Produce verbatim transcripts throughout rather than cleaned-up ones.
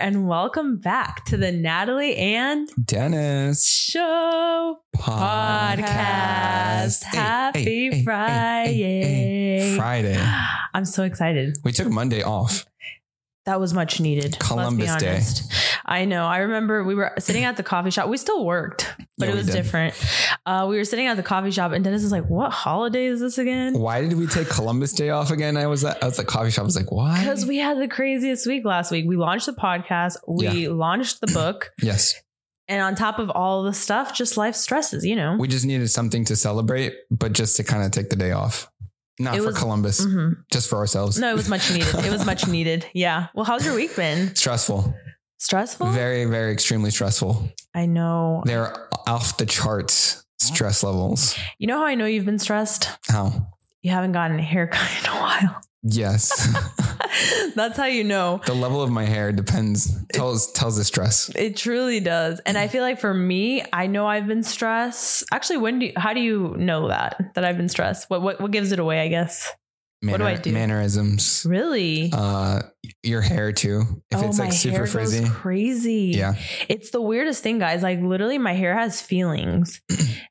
and welcome back to the Natalie and Dennis Show podcast. podcast. Hey, Happy hey, hey, Friday. Hey, hey, hey. Friday. I'm so excited. We took Monday off. That was much needed. Columbus Day. I know. I remember we were sitting at the coffee shop. We still worked, but yeah, it was different. Uh, we were sitting at the coffee shop and Dennis is like, what holiday is this again? Why did we take Columbus Day off again? I was at, I was at the coffee shop. I was like, why? Because we had the craziest week last week. We launched the podcast. We yeah. launched the book. Yes. And on top of all the stuff, just life stresses, you know. We just needed something to celebrate, but just to kind of take the day off. Not it for was, Columbus, mm-hmm. just for ourselves. No, it was much needed. It was much needed. Yeah. Well, how's your week been? Stressful. Stressful? Very, very extremely stressful. I know. They're off the charts stress levels. You know how I know you've been stressed? How? You haven't gotten a haircut in a while. Yes. That's how you know. The level of my hair depends, tells, tells the stress. It truly does. And I feel like for me, I know I've been stressed. Actually, when do you, how do you know that, that I've been stressed? What, what, what gives it away, I guess? Manner, what do I do? Mannerisms. Really? Uh, your hair too. If oh, it's like my super hair frizzy. Goes crazy. Yeah. It's the weirdest thing, guys. Like literally my hair has feelings.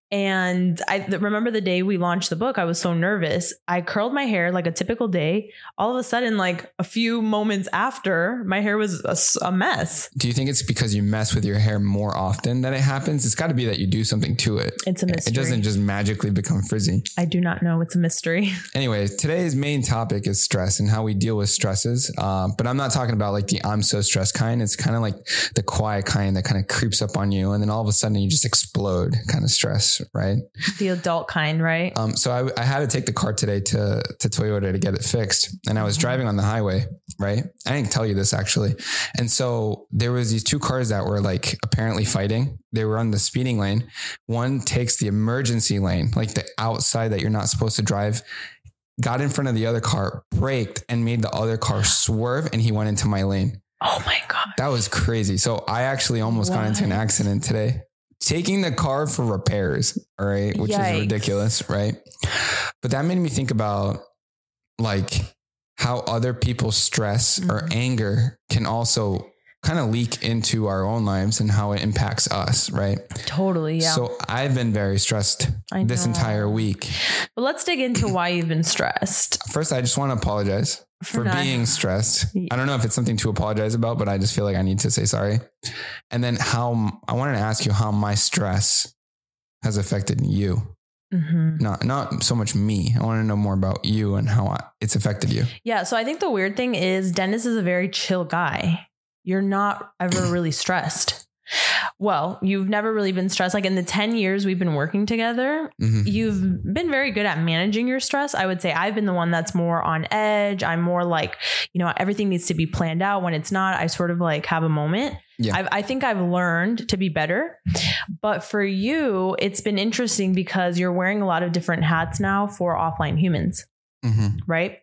And I remember the day we launched the book, I was so nervous. I curled my hair like a typical day. All of a sudden, like a few moments after, my hair was a, a mess. Do you think it's because you mess with your hair more often that it happens? It's got to be that you do something to it. It's a mystery. It doesn't just magically become frizzy. I do not know. It's a mystery. Anyway, today's main topic is stress and how we deal with stresses. Uh, but I'm not talking about like the I'm so stressed kind. It's kind of like the quiet kind that kind of creeps up on you. And then all of a sudden you just explode kind of stress. Right. The adult kind, right? Um, so I, I had to take the car today to, to Toyota to get it fixed. And I was driving on the highway, right? I didn't tell you this actually. And so there was these two cars that were like apparently fighting. They were on the speeding lane. One takes the emergency lane, like the outside that you're not supposed to drive, got in front of the other car, braked and made the other car swerve. And he went into my lane. Oh my God. That was crazy. So I actually almost what? got into an accident today. Taking the car for repairs, all right, which Yikes. is ridiculous, right? But that made me think about like how other people's stress mm-hmm. or anger can also kind of leak into our own lives and how it impacts us, right? Totally, yeah. So I've been very stressed this entire week. But let's dig into why you've been stressed. First, I just want to apologize for, for being stressed. I don't know if it's something to apologize about, but I just feel like I need to say sorry. And then how I wanted to ask you how my stress has affected you. Mm-hmm. Not, not so much me. I want to know more about you and how I, it's affected you. Yeah. So I think the weird thing is Dennis is a very chill guy. You're not ever really stressed. Well, you've never really been stressed. Like in the ten years we've been working together, mm-hmm. you've been very good at managing your stress. I would say I've been the one that's more on edge. I'm more like, you know, everything needs to be planned out. When it's not, I sort of like have a moment. Yeah. I've, I think I've learned to be better. But for you, it's been interesting because you're wearing a lot of different hats now for Offline Humans. Mm-hmm. Right.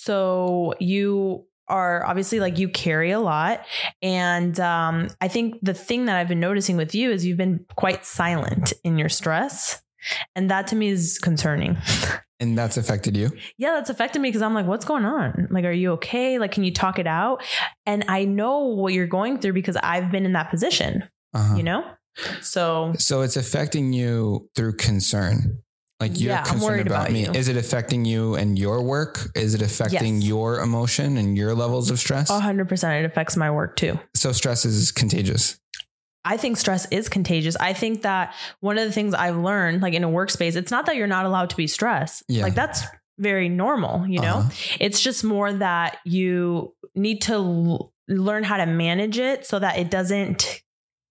So you are obviously like you carry a lot. And um, I think the thing that I've been noticing with you is you've been quite silent in your stress. And that to me is concerning. And that's affected you? Yeah, that's affected me because I'm like, what's going on? Like, are you okay? Like, can you talk it out? And I know what you're going through because I've been in that position, uh-huh. you know? So, so it's affecting you through concern. Like you're yeah, concerned about, about me. You. Is it affecting you and your work? Is it affecting yes. your emotion and your levels of stress? A hundred percent. It affects my work too. So stress is contagious. I think stress is contagious. I think that one of the things I've learned, like in a workspace, it's not that you're not allowed to be stressed. Yeah. Like that's very normal, you know, uh-huh. It's just more that you need to l- learn how to manage it so that it doesn't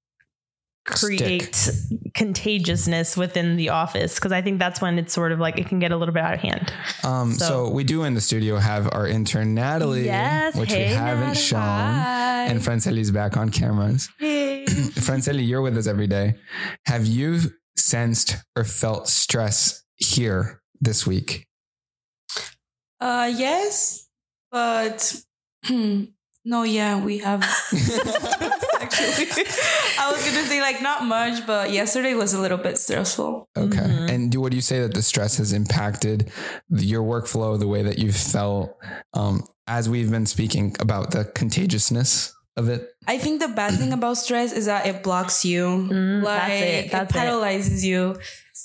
create Stick. contagiousness within the office. Cause I think that's when it's sort of like, it can get a little bit out of hand. Um, so, so we do in the studio have our intern Natalie, yes, which hey, we haven't Natalie. shown. Hi. And Franceli's back on cameras. Hey. Franceli, you're with us every day. Have you sensed or felt stress here this week? Uh, yes, but no, yeah, we have. Actually, I was gonna say like not much, but yesterday was a little bit stressful. Okay, mm-hmm. And do, what do you say that the stress has impacted your workflow, the way that you've felt, um, as we've been speaking about the contagiousness of it? I think the bad thing about stress is that it blocks you. Mm, like that's it. That's it paralyzes it. you.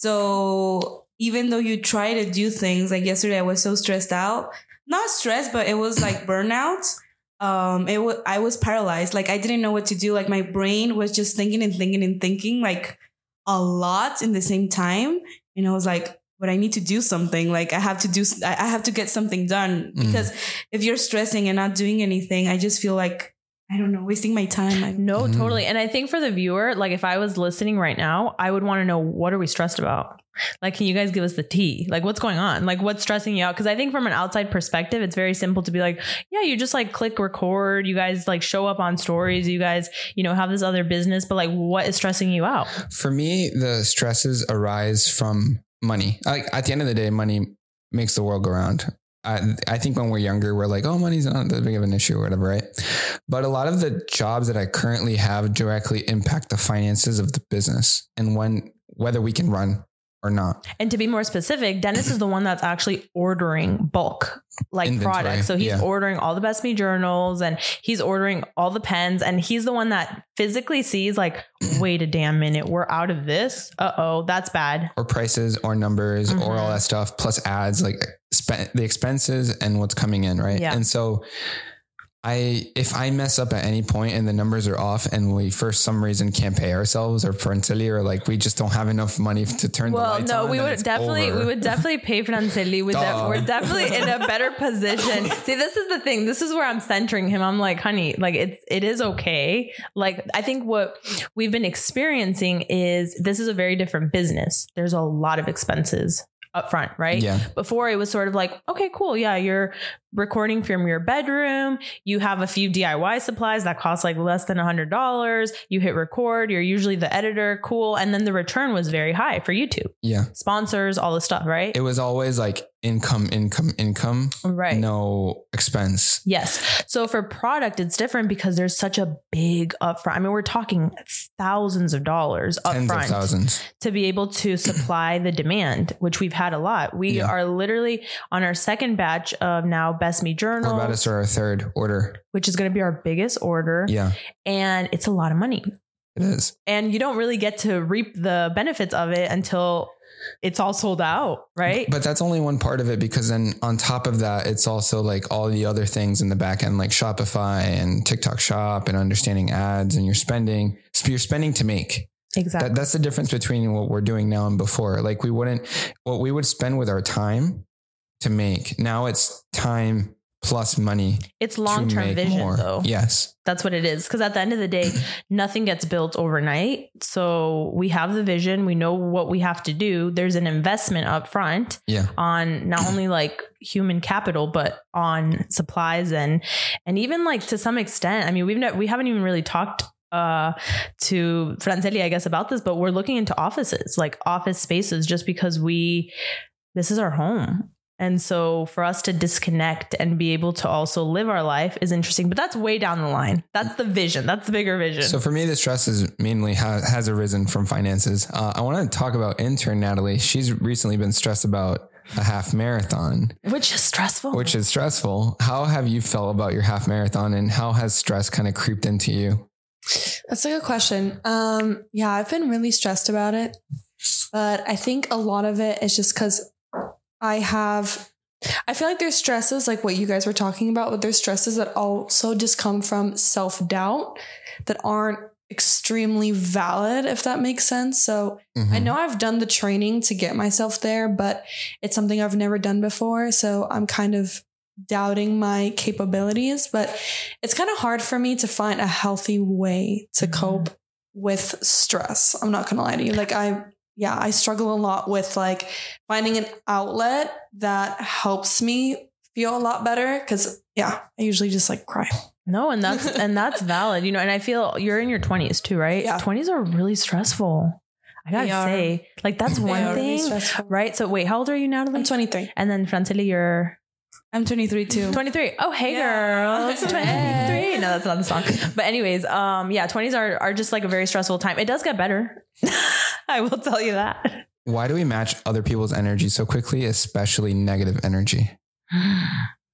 So even though you try to do things, like yesterday, I was so stressed out. Not stressed, but it was like burnout. Um, it was I was paralyzed. Like I didn't know what to do. Like my brain was just thinking and thinking and thinking like a lot in the same time. And I was like, but I need to do something. Like I have to do, I have to get something done because mm. if you're stressing and not doing anything, I just feel like, I don't know, wasting my time. I'm- no, mm. totally. And I think for the viewer, like if I was listening right now, I would want to know, what are we stressed about? Like, can you guys give us the tea? Like, what's going on? Like, what's stressing you out? Because I think from an outside perspective, it's very simple to be like, yeah, you just like click record. You guys like show up on stories. You guys, you know, have this other business. But like, what is stressing you out? For me, the stresses arise from money. Like at the end of the day, money makes the world go round. I, I think when we're younger, we're like, oh, money's not that big of an issue or whatever, right? But a lot of the jobs that I currently have directly impact the finances of the business and when whether we can run or not. And to be more specific, Dennis is the one that's actually ordering bulk like Inventory. products. So he's yeah. ordering all the Best Me journals and he's ordering all the pens, and he's the one that physically sees like, wait a damn minute, we're out of this. Uh-oh, that's bad. Or prices or numbers mm-hmm. or all that stuff, plus ads, like spend the expenses and what's coming in. Right. Yeah. And so I, if I mess up at any point and the numbers are off and we for some reason can't pay ourselves or Franceli, or like we just don't have enough money to turn well, the lights no, on. we would definitely, over. we would definitely pay Franceli. With that, we're definitely in a better position. See, this is the thing. This is where I'm centering him. I'm like, honey, like it's, it is okay. Like, I think what we've been experiencing is this is a very different business. There's a lot of expenses up front, right? Yeah. Before it was sort of like, okay, cool. Yeah. You're recording from your bedroom. You have a few D I Y supplies that cost like less than a hundred dollars. You hit record. You're usually the editor. Cool. And then the return was very high for YouTube. Yeah. Sponsors, all the stuff, right? It was always like income, income, income. Right. No expense. Yes. So for product, it's different because there's such a big upfront. I mean, we're talking thousands of dollars Tens upfront of thousands to be able to supply the demand, which we've had a lot. We yeah. are literally on our second batch of now Best Me journals. We're about to start our third order, which is going to be our biggest order. Yeah. And it's a lot of money. It is. And you don't really get to reap the benefits of it until it's all sold out, right? But that's only one part of it, because then on top of that, it's also like all the other things in the back end, like Shopify and TikTok Shop and understanding ads, and you're spending, you're spending to make. Exactly. That, that's the difference between what we're doing now and before. Like we wouldn't, what we would spend with our time to make. Now it's time plus money. It's long-term vision more. Though. Yes. That's what it is. Because at the end of the day, nothing gets built overnight. So we have the vision. We know what we have to do. There's an investment up front yeah. on not only like human capital, but on supplies and, and even like to some extent, I mean, we've ne- we haven't even really talked uh, to Franceli, I guess, about this, but we're looking into offices, like office spaces, just because we, this is our home. And so for us to disconnect and be able to also live our life is interesting, but that's way down the line. That's the vision. That's the bigger vision. So for me, the stress is mainly ha- has arisen from finances. Uh, I want to talk about intern Natalie. She's recently been stressed about a half marathon, which is stressful, which is stressful. How have you felt about your half marathon, and how has stress kind of creeped into you? That's a good question. Um, yeah, I've been really stressed about it, but I think a lot of it is just because I have, I feel like there's stresses like what you guys were talking about, but there's stresses that also just come from self-doubt that aren't extremely valid, if that makes sense. So mm-hmm. I know I've done the training to get myself there, but it's something I've never done before. So I'm kind of doubting my capabilities, but it's kind of hard for me to find a healthy way to mm-hmm. cope with stress. I'm not going to lie to you. Like I, yeah, I struggle a lot with like finding an outlet that helps me feel a lot better. Cause yeah, I usually just like cry. No, and that's, and that's valid, you know, and I feel you're in your twenties too, right? Yeah. twenties are really stressful. I gotta say, like, that's one thing, really right? So wait, how old are you, Natalie? I'm twenty-three. And then Franceli, you're... I'm twenty-three too. twenty-three. Oh, hey yeah. girls. twenty-three. No, that's not the song. But anyways, um, yeah, twenties are, are just like a very stressful time. It does get better. I will tell you that. Why do we match other people's energy so quickly, especially negative energy?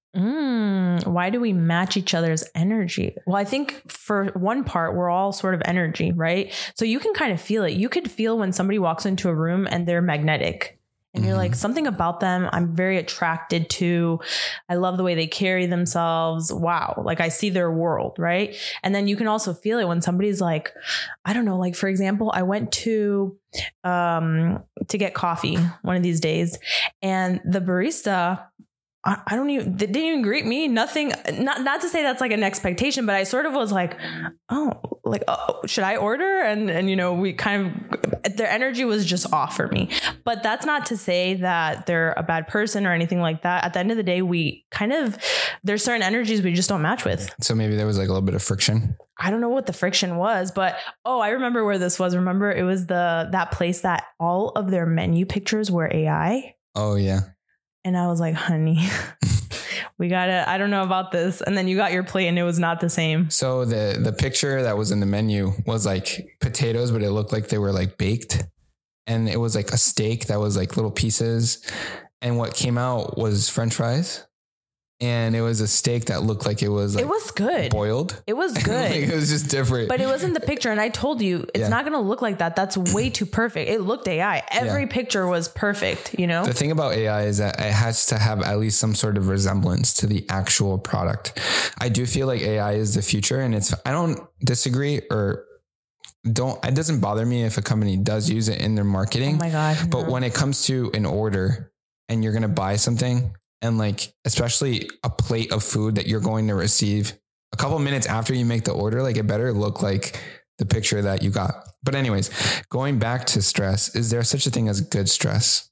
Mm, why do we match each other's energy? Well, I think for one part, we're all sort of energy, right? So you can kind of feel it. You could feel when somebody walks into a room and they're magnetic. And you're like, something about them I'm very attracted to. I love the way they carry themselves. Wow. Like I see their world, right? And then you can also feel it when somebody's like, I don't know, like for example, I went to um to get coffee one of these days, and the barista, I, I don't even, they didn't even greet me. Nothing, not, not to say that's like an expectation, but I sort of was like, oh, like, oh, should I order? And, and, you know, we kind of, their energy was just off for me, but that's not to say that they're a bad person or anything like that. At the end of the day, we kind of, there's certain energies we just don't match with. So maybe there was like a little bit of friction. I don't know what the friction was, but oh, I remember where this was. Remember, it was the, that place that all of their menu pictures were A I. Oh yeah. And I was like, honey, we gotta, I don't know about this. And then you got your plate and it was not the same. So the, the picture that was in the menu was like potatoes, but it looked like they were like baked. And it was like a steak that was like little pieces. And what came out was French fries. And it was a steak that looked like it was like it was good. Boiled. It was good. Like, it was just different. But it wasn't the picture. And I told you, it's Yeah. not going to look like that. That's way too perfect. It looked A I. Every Yeah. picture was perfect, you know? The thing about A I is that it has to have at least some sort of resemblance to the actual product. I do feel like A I is the future, and it's, I don't disagree or don't, it doesn't bother me if a company does use it in their marketing. Oh my God. But no. when it comes to an order and you're going to buy something, and like, especially a plate of food that you're going to receive a couple minutes after you make the order, like it better look like the picture that you got. But anyways, going back to stress, is there such a thing as good stress?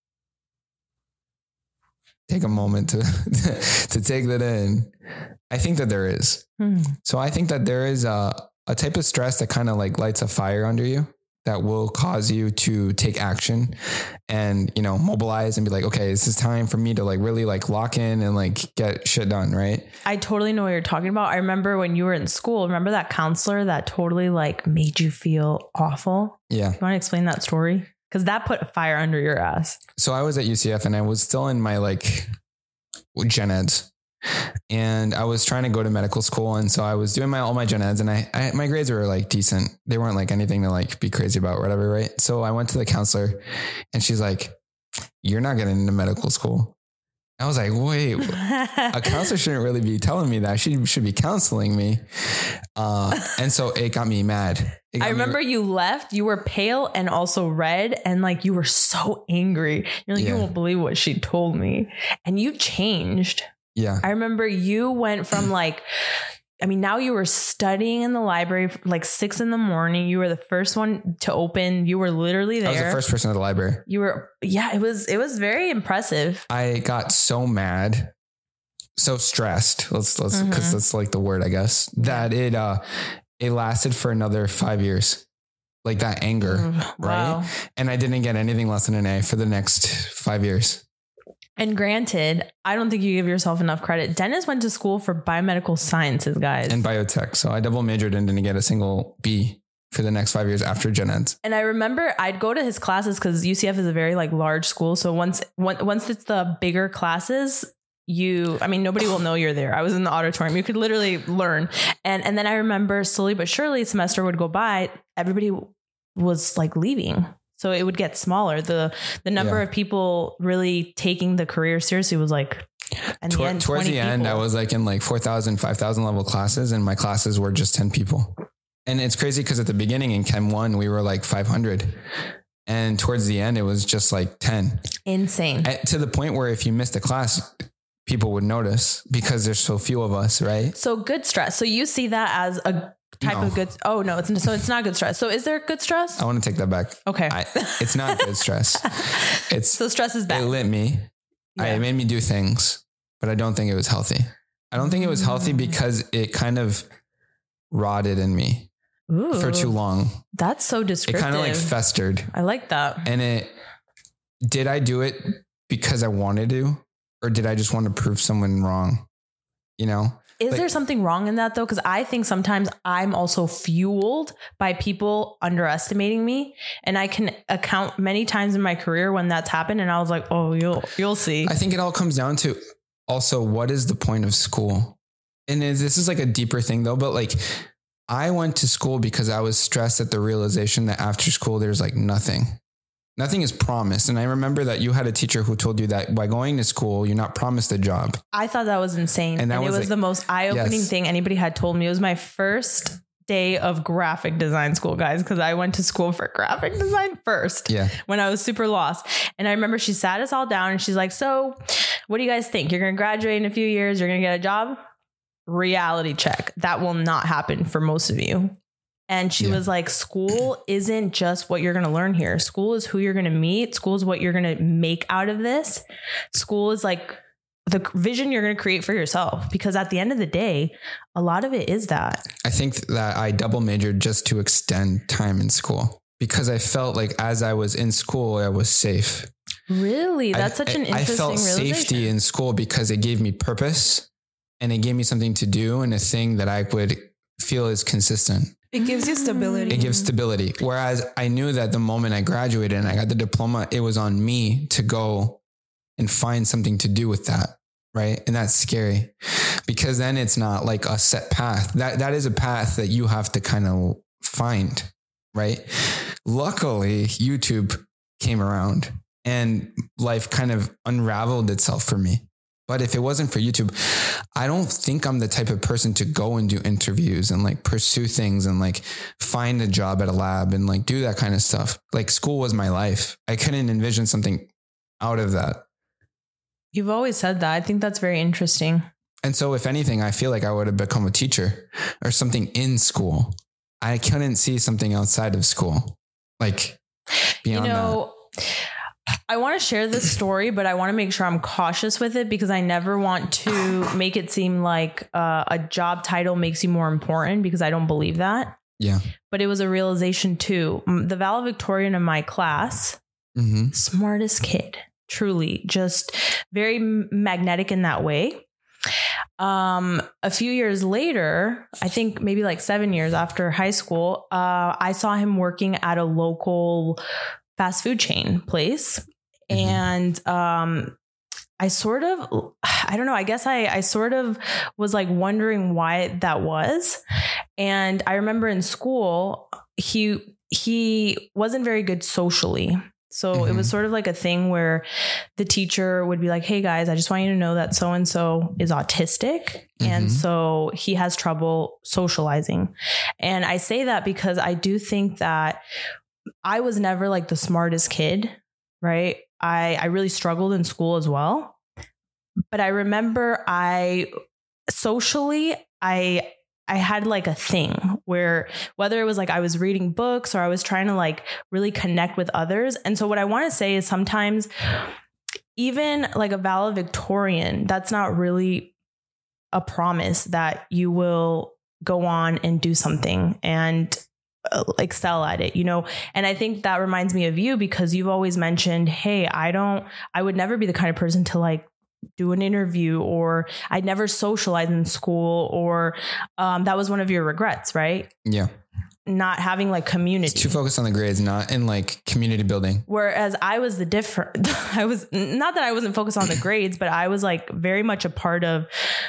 Take a moment to, to take that in. I think that there is. Hmm. So I think that there is a, a type of stress that kind of like lights a fire under you that will cause you to take action and, you know, mobilize and be like, okay, this is time for me to like really like lock in and like get shit done. Right. I totally know what you're talking about. I remember when you were in school, remember that counselor that totally like made you feel awful? Yeah. You want to explain that story? Because that put a fire under your ass. So I was at U C F and I was still in my like gen eds. And I was trying to go to medical school. And so I was doing my, all my gen eds, and I, I, my grades were like decent. They weren't like anything to like be crazy about or whatever. Right. So I went to the counselor and she's like, you're not getting into medical school. I was like, wait, a counselor shouldn't really be telling me that. She should be counseling me. Uh, and so it got me mad. Got I remember me... you left, you were pale and also red. And like, you were so angry. You're like, yeah. You won't believe what she told me. And you changed. Yeah. I remember you went from like, I mean, now you were studying in the library like six in the morning. You were the first one to open. You were literally there. I was the first person at the library. You were, yeah, it was, it was very impressive. I got so mad, so stressed. Let's, let's, mm-hmm. cause that's like the word, I guess, that it, uh, it lasted for another five years. Like that anger. Wow. Right. And I didn't get anything less than an A for the next five years. And granted, I don't think you give yourself enough credit. Dennis went to school for biomedical sciences, guys. And biotech. So I double majored and didn't get a single B for the next five years after gen eds. And I remember I'd go to his classes because U C F is a very like large school. So once, once it's the bigger classes, you, I mean, nobody will know you're there. I was in the auditorium. You could literally learn. And, and then I remember slowly but surely semester would go by. Everybody was like leaving. So it would get smaller. The the number yeah. of people really taking the career seriously was like, and Toward, the end, towards the people. end, I was like in like four thousand, five thousand level classes, and my classes were just ten people. And it's crazy because at the beginning in Chem one, we were like five hundred. And towards the end, it was just like ten. Insane. At, to the point where if you missed a class, people would notice because there's so few of us, right? So good stress. So you see that as a type no. of good. Oh no, it's so it's not good stress. So is there good stress? I want to take that back. Okay. I, it's not good stress. It's so stress is bad. It lit me. Yeah. I, it made me do things, but I don't think it was healthy. I don't think it was healthy because it kind of rotted in me Ooh, for too long. That's so descriptive. It kind of like festered. I like that. And it, did I do it because I wanted to, or did I just want to prove someone wrong? You know? Is like, there something wrong in that though? Because I think sometimes I'm also fueled by people underestimating me, and I can account many times in my career when that's happened. And I was like, oh, you'll, you'll see. I think it all comes down to also, what is the point of school? And this is like a deeper thing though, but like I went to school because I was stressed at the realization that after school, there's like nothing. Nothing is promised. And I remember that you had a teacher who told you that by going to school, you're not promised a job. I thought that was insane. And, and was it was like, the most eye-opening yes. thing anybody had told me. It was my first day of graphic design school, guys, because I went to school for graphic design first yeah. when I was super lost. And I remember she sat us all down and she's like, so what do you guys think? You're going to graduate in a few years. You're going to get a job. Reality check. That will not happen for most of you. And she yeah. was like, school isn't just what you're going to learn here. School is who you're going to meet. School is what you're going to make out of this. School is like the vision you're going to create for yourself, because at the end of the day, a lot of it is that. I think that I double majored just to extend time in school, because I felt like as I was in school, I was safe. Really? That's I, such an interesting I felt realization. Safety in school because it gave me purpose and it gave me something to do and a thing that I would feel is consistent. It gives you stability. It gives stability. Whereas I knew that the moment I graduated and I got the diploma, it was on me to go and find something to do with that. Right. And that's scary, because then it's not like a set path. That that is a path that you have to kind of find. Right. Luckily, YouTube came around and life kind of unraveled itself for me. But if it wasn't for YouTube, I don't think I'm the type of person to go and do interviews and like pursue things and like find a job at a lab and like do that kind of stuff. Like school was my life. I couldn't envision something out of that. You've always said that. I think that's very interesting. And so if anything, I feel like I would have become a teacher or something in school. I couldn't see something outside of school, like beyond you know, that. I want to share this story, but I want to make sure I'm cautious with it, because I never want to make it seem like uh, a job title makes you more important, because I don't believe that. Yeah. But it was a realization too. The valedictorian in my class, mm-hmm. smartest kid, truly just very magnetic in that way. Um, a few years later, I think maybe like seven years after high school, uh, I saw him working at a local fast food chain place. Mm-hmm. And, um, I sort of, I don't know, I guess I, I sort of was like wondering why that was. And I remember in school, he, he wasn't very good socially. So mm-hmm. it was sort of like a thing where the teacher would be like, hey guys, I just want you to know that so-and-so is autistic. Mm-hmm. And so he has trouble socializing. And I say that because I do think that I was never like the smartest kid, right? I, I really struggled in school as well. But I remember I socially, I I had like a thing where whether it was like I was reading books or I was trying to like really connect with others. And so what I want to say is sometimes even like a valedictorian, that's not really a promise that you will go on and do something and excel at it, you know? And I think that reminds me of you, because you've always mentioned, hey, I don't, I would never be the kind of person to like do an interview, or I'd never socialize in school, or um, that was one of your regrets, right? Yeah. Not having like community. It's too focused on the grades, not in like community building. Whereas I was the different, I was not that I wasn't focused on the grades, but I was like very much a part of,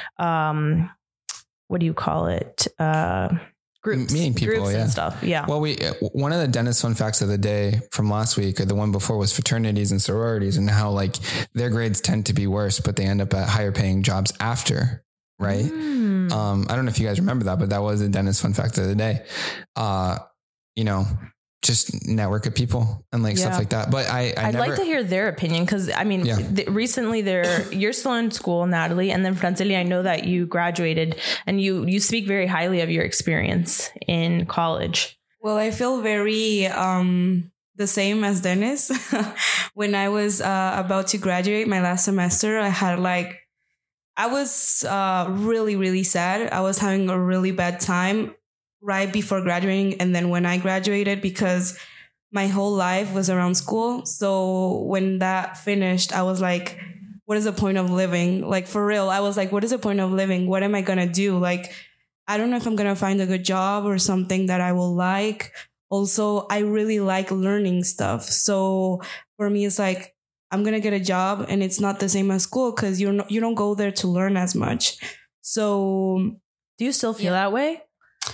um, what do you call it? Uh, Groups, meeting people, groups yeah. and stuff. Yeah. Well, we, one of the dentist fun facts of the day from last week, or the one before, was fraternities and sororities, and how like their grades tend to be worse, but they end up at higher paying jobs after. Right. Mm. Um, I don't know if you guys remember that, but that was a dentist fun fact of the day. Uh, you know, just network of people and like yeah. stuff like that. But I, I I'd never, like to hear their opinion, because I mean, yeah. th- recently there, you're still in school, Natalie, and then Franceli, I know that you graduated, and you you speak very highly of your experience in college. Well, I feel very um, the same as Dennis. When I was uh, about to graduate my last semester, I had like, I was uh, really, really sad. I was having a really bad time right before graduating, and then when I graduated, because my whole life was around school. So when that finished, I was like, what is the point of living? Like, for real, I was like, what is the point of living? What am I going to do? Like, I don't know if I'm going to find a good job or something that I will like. Also, I really like learning stuff. So for me, it's like, I'm going to get a job and it's not the same as school because you're no, you don't go there to learn as much. So do you still feel yeah. that way?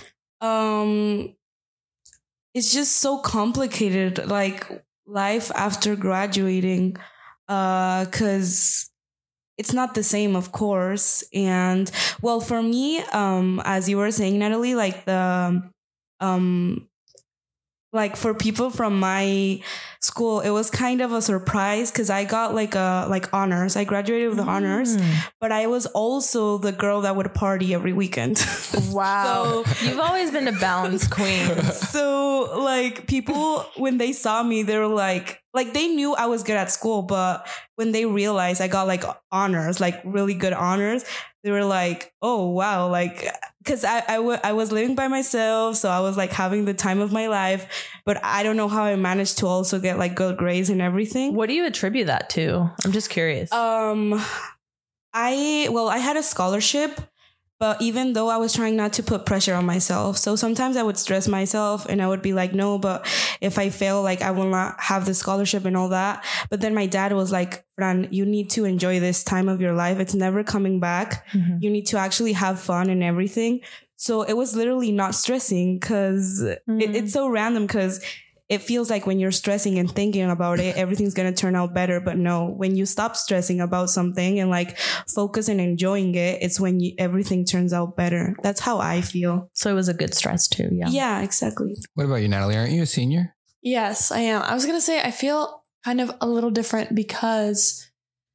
Um, it's just so complicated, like life after graduating, uh, because it's not the same, of course. And well, for me, um, as you were saying, Natalie, like the, um, like for people from my school, it was kind of a surprise because I got like a like honors. I graduated with mm. honors, but I was also the girl that would party every weekend. Wow. So, you've always been a balanced queen. So like people, when they saw me, they were like, like they knew I was good at school, but when they realized I got like honors, like really good honors, they were like, oh, wow. Like, because I, I, w- I was living by myself. So I was like having the time of my life, but I don't know how I managed to also get like good grades and everything. What do you attribute that to? I'm just curious. Um, I, well, I had a scholarship, but even though I was trying not to put pressure on myself, so sometimes I would stress myself and I would be like, no, but if I fail, like I will not have the scholarship and all that. But then my dad was like, Fran, you need to enjoy this time of your life. It's never coming back. Mm-hmm. You need to actually have fun and everything. So it was literally not stressing because mm-hmm. it, it's so random because it feels like when you're stressing and thinking about it, everything's going to turn out better. But no, when you stop stressing about something and like focus and enjoying it, it's when you, everything turns out better. That's how I feel. So it was a good stress too. Yeah. Yeah, exactly. What about you, Natalie? Aren't you a senior? Yes, I am. I was going to say, I feel kind of a little different because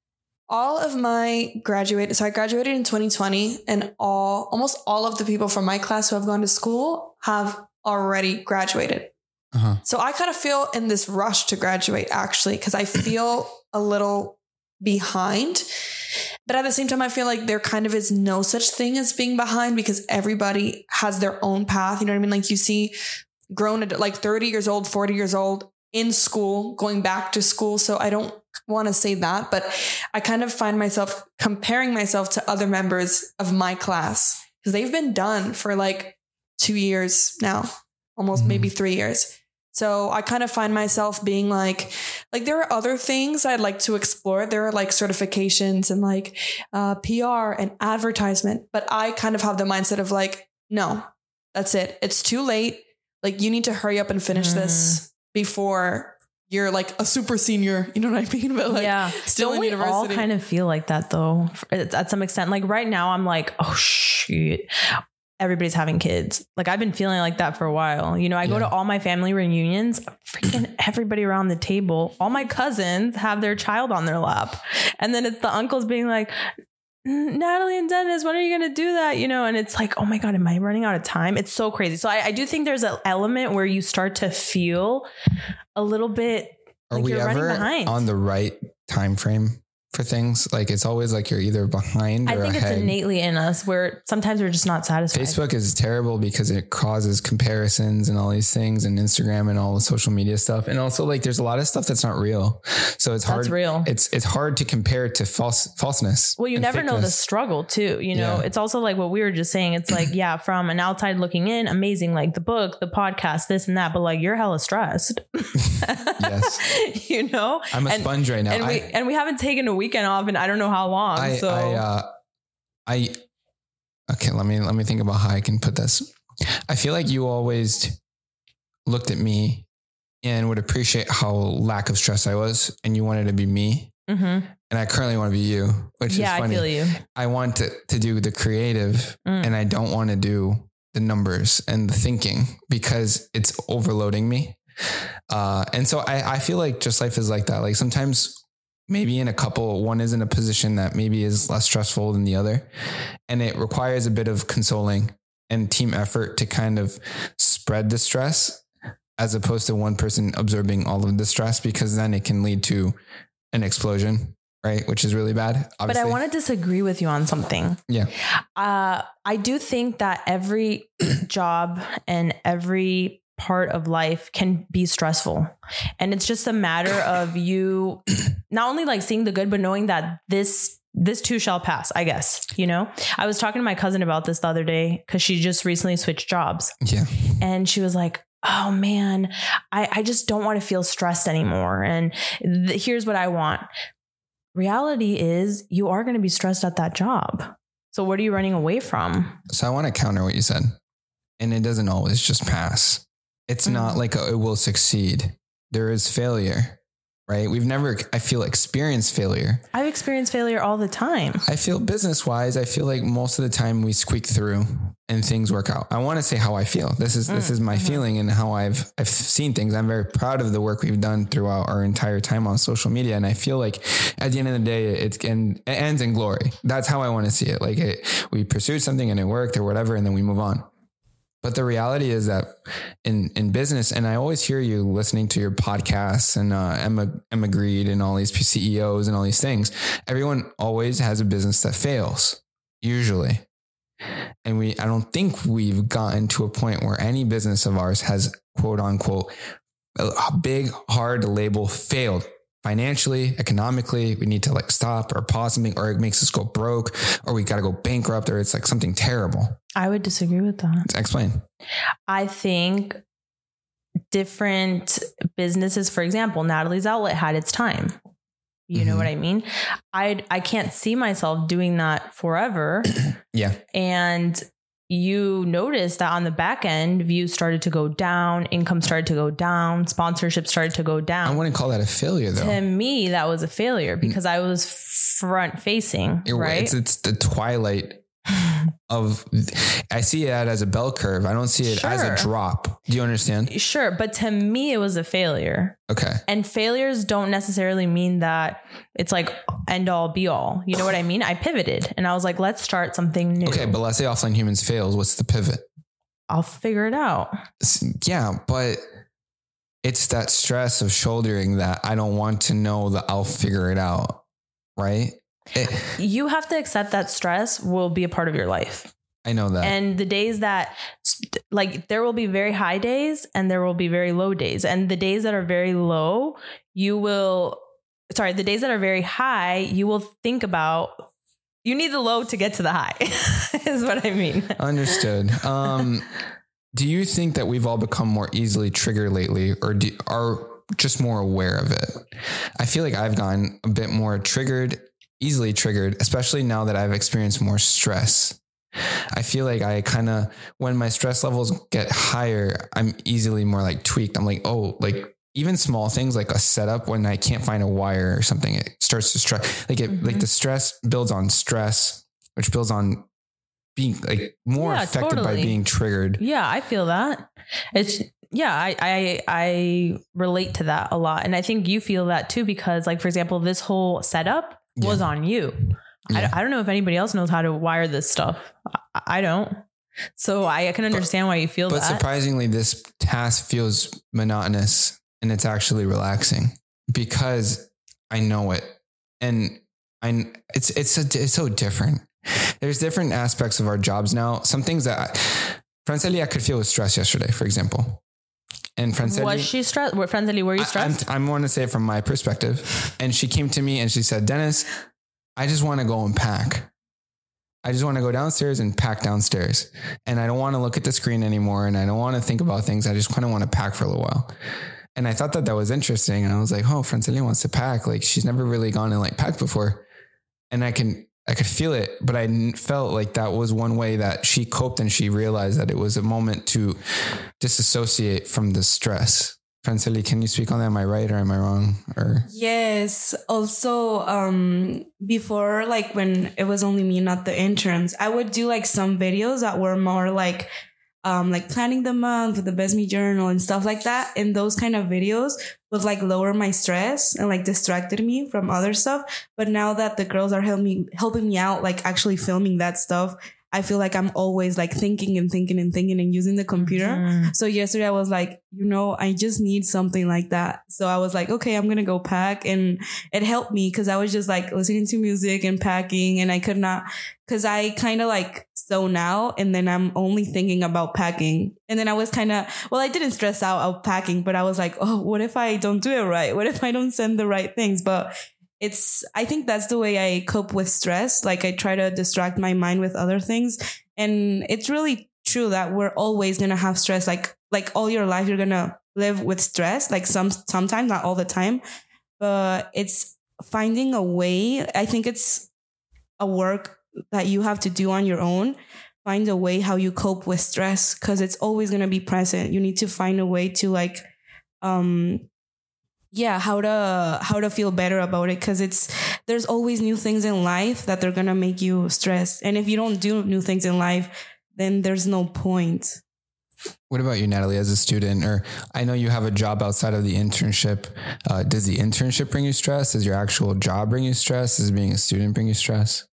all of my graduated, so I graduated in twenty twenty and all, almost all of the people from my class who have gone to school have already graduated. Uh-huh. So I kind of feel in this rush to graduate, actually, because I feel a little behind. But at the same time, I feel like there kind of is no such thing as being behind because everybody has their own path. You know what I mean? Like you see grown at like thirty years old, forty years old in school, going back to school. So I don't want to say that, but I kind of find myself comparing myself to other members of my class because they've been done for like two years now, almost mm-hmm. maybe three years. So I kind of find myself being like, like there are other things I'd like to explore. There are like certifications and like uh, P R and advertisement. But I kind of have the mindset of like, no, that's it. It's too late. Like you need to hurry up and finish mm. this before you're like a super senior. You know what I mean? But like yeah. still Don't in we university. all kind of feel like that though, at some extent. Like right now I'm like, oh shoot. Everybody's having kids. Like I've been feeling like that for a while. You know, I yeah. go to all my family reunions, freaking everybody around the table, all my cousins have their child on their lap. And then it's the uncles being like, Natalie and Dennis, when are you going to do that? You know, and it's like, oh my God, am I running out of time? It's so crazy. So I, I do think there's an element where you start to feel a little bit are like we you're ever running behind. On the right time frame for things? Like it's always like you're either behind or I think ahead. It's innately in us where sometimes we're just not satisfied. Facebook is terrible because it causes comparisons and all these things, and Instagram and all the social media stuff. And also like there's a lot of stuff that's not real. So it's hard. That's real. It's it's hard to compare it to false falseness. Well, you never fakeness. know the struggle too. You know, yeah. It's also like what we were just saying. It's like, yeah, from an outside looking in, amazing, like the book, the podcast, this and that, but like you're hella stressed. Yes. You know, I'm a and, sponge right now. And we, I, and we haven't taken a weekend off and I don't know how long. I, so I, uh, I, okay, let me, let me think about how I can put this. I feel like you always looked at me and would appreciate how lack of stress I was. And you wanted to be me. Mm-hmm. And I currently want to be you, which yeah, is funny. I feel you. I want to, to do the creative mm. and I don't want to do the numbers and the thinking because it's overloading me. Uh, and so I, I feel like just life is like that. Like sometimes maybe in a couple, one is in a position that maybe is less stressful than the other. And it requires a bit of consoling and team effort to kind of spread the stress as opposed to one person absorbing all of the stress, because then it can lead to an explosion, right? Which is really bad. Obviously. But I want to disagree with you on something. Yeah. Uh, I do think that every job and every part of life can be stressful. And it's just a matter of you not only like seeing the good, but knowing that this, this too shall pass, I guess. You know, I was talking to my cousin about this the other day because she just recently switched jobs. Yeah. And she was like, oh man, I, I just don't want to feel stressed anymore. And th- here's what I want. Reality is you are going to be stressed at that job. So what are you running away from? So I want to counter what you said. And it doesn't always just pass. It's mm-hmm. not like a, it will succeed. There is failure, right? We've never, I feel, experienced failure. I've experienced failure all the time. I feel business wise, I feel like most of the time we squeak through and things work out. I want to say how I feel. This is, mm-hmm. this is my mm-hmm. feeling and how I've, I've seen things. I'm very proud of the work we've done throughout our entire time on social media. And I feel like at the end of the day, it, can, it ends in glory. That's how I want to see it. Like it, we pursued something and it worked or whatever, and then we move on. But the reality is that in, in business, and I always hear you listening to your podcasts and uh, Emma, Emma Grede and all these C E Os and all these things, everyone always has a business that fails, usually. And we, I don't think we've gotten to a point where any business of ours has quote unquote, a big, hard label failed. Financially, economically, we need to like stop or pause something, or it makes us go broke, or we got to go bankrupt, or it's like something terrible. I would disagree with that. Explain. I think different businesses, for example, Natalie's Outlet had its time. You mm-hmm. know what I mean? I I can't see myself doing that forever. Yeah. And you notice that on the back end, views started to go down, income started to go down, sponsorship started to go down. I wouldn't call that a failure, though. To me, that was a failure because I was front facing, it, right? It's, it's the twilight of, I see that as a bell curve. I don't see it sure. as a drop. Do you understand? Sure. But to me, it was a failure. Okay. And failures don't necessarily mean that it's like end all be all. You know what I mean? I pivoted and I was like, let's start something new. Okay. But let's say Offline Humans fails. What's the pivot? I'll figure it out. Yeah. But it's that stress of shouldering that I don't want to know that I'll figure it out. Right. It, you have to accept that stress will be a part of your life. I know that. And the days that like there will be very high days and there will be very low days. And the days that are very low, you will, sorry, the days that are very high, you will think about, you need the low to get to the high is what I mean. Understood. Um, do you think that we've all become more easily triggered lately, or do, are just more aware of it? I feel like I've gotten a bit more triggered, easily triggered, especially now that I've experienced more stress. I feel like I kind of, when my stress levels get higher, I'm easily more like tweaked. I'm like, oh, like even small things like a setup when I can't find a wire or something, it starts to stress. Like it, mm-hmm. like the stress builds on stress, which builds on being like more yeah, affected totally. by being triggered. Yeah, I feel that. It's yeah, I, I I relate to that a lot, and I think you feel that too because, like for example, this whole setup yeah. was on you. Yeah. I, I don't know if anybody else knows how to wire this stuff. I, I don't. So I, I can understand but, why you feel but that. But surprisingly, this task feels monotonous and it's actually relaxing because I know it. And I, it's, it's, a, it's so different. There's different aspects of our jobs now. Some things that Franceli could feel with stress yesterday, for example. And Franceli, was she stressed? Franceli, were you stressed? I, I'm, I'm going to say it from my perspective. And she came to me and she said, Dennis, I just want to go and pack. I just want to go downstairs and pack downstairs. And I don't want to look at the screen anymore. And I don't want to think about things. I just kind of want to pack for a little while. And I thought that that was interesting. And I was like, oh, Franceli wants to pack. Like she's never really gone and like packed before. And I can, I could feel it, but I felt like that was one way that she coped and she realized that it was a moment to disassociate from the stress. Franceli, can you speak on that? Am I right or am I wrong? Or yes. Also, um, before, like when it was only me, not the interns, I would do like some videos that were more like, um, like planning the month with the Best Me journal and stuff like that. And those kind of videos would like lower my stress and like distracted me from other stuff. But now that the girls are helping me, helping me out, like actually filming that stuff, I feel like I'm always like thinking and thinking and thinking and using the computer. Mm-hmm. So yesterday I was like, you know, I just need something like that. So I was like, okay, I'm going to go pack. And it helped me because I was just like listening to music and packing and I could not, because I kind of like zone out and then I'm only thinking about packing. And then I was kind of, well, I didn't stress out of packing, but I was like, oh, what if I don't do it right? What if I don't send the right things? But it's, I think that's the way I cope with stress. Like I try to distract my mind with other things. And it's really true that we're always going to have stress. Like, like all your life, you're going to live with stress, like some, sometimes, not all the time, but it's finding a way. I think it's a work that you have to do on your own. Find a way how you cope with stress, because it's always going to be present. You need to find a way to like, um, yeah, how to, how to feel better about it. Cause it's, there's always new things in life that they're going to make you stressed. And if you don't do new things in life, then there's no point. What about you, Natalie, as a student? Or I know you have a job outside of the internship. Uh, does the internship bring you stress? Does your actual job bring you stress? Does being a student bring you stress?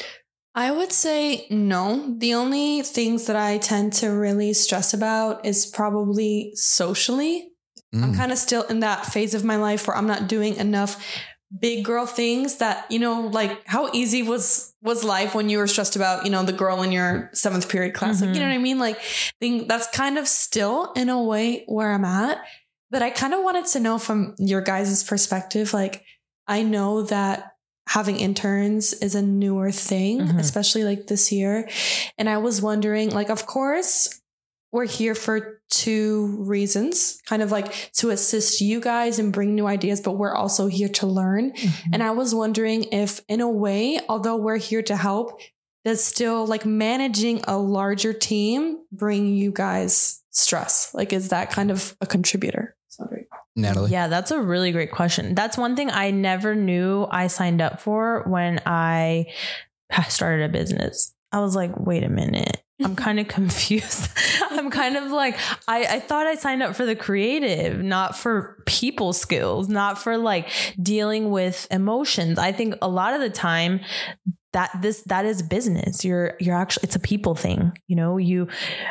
I would say no. The only things that I tend to really stress about is probably socially. Mm. I'm kind of still in that phase of my life where I'm not doing enough big girl things that, you know, like how easy was was life when you were stressed about, you know, the girl in your seventh period class. Mm-hmm. Like, you know what I mean? Like, think that's kind of still in a way where I'm at. But I kind of wanted to know from your guys' perspective, like, I know that having interns is a newer thing, mm-hmm. especially like this year. And I was wondering, like, of course, we're here for two reasons, kind of like to assist you guys and bring new ideas, but we're also here to learn. Mm-hmm. And I was wondering if, in a way, although we're here to help, does still like managing a larger team bring you guys stress? Like, is that kind of a contributor? Sorry. Natalie? Yeah, that's a really great question. That's one thing I never knew I signed up for when I started a business. I was like, wait a minute. I'm kind of confused. I'm kind of like, I, I thought I signed up for the creative, not for people skills, not for like dealing with emotions. I think a lot of the time that this, that is business. You're, you're actually, it's a people thing. You know, you,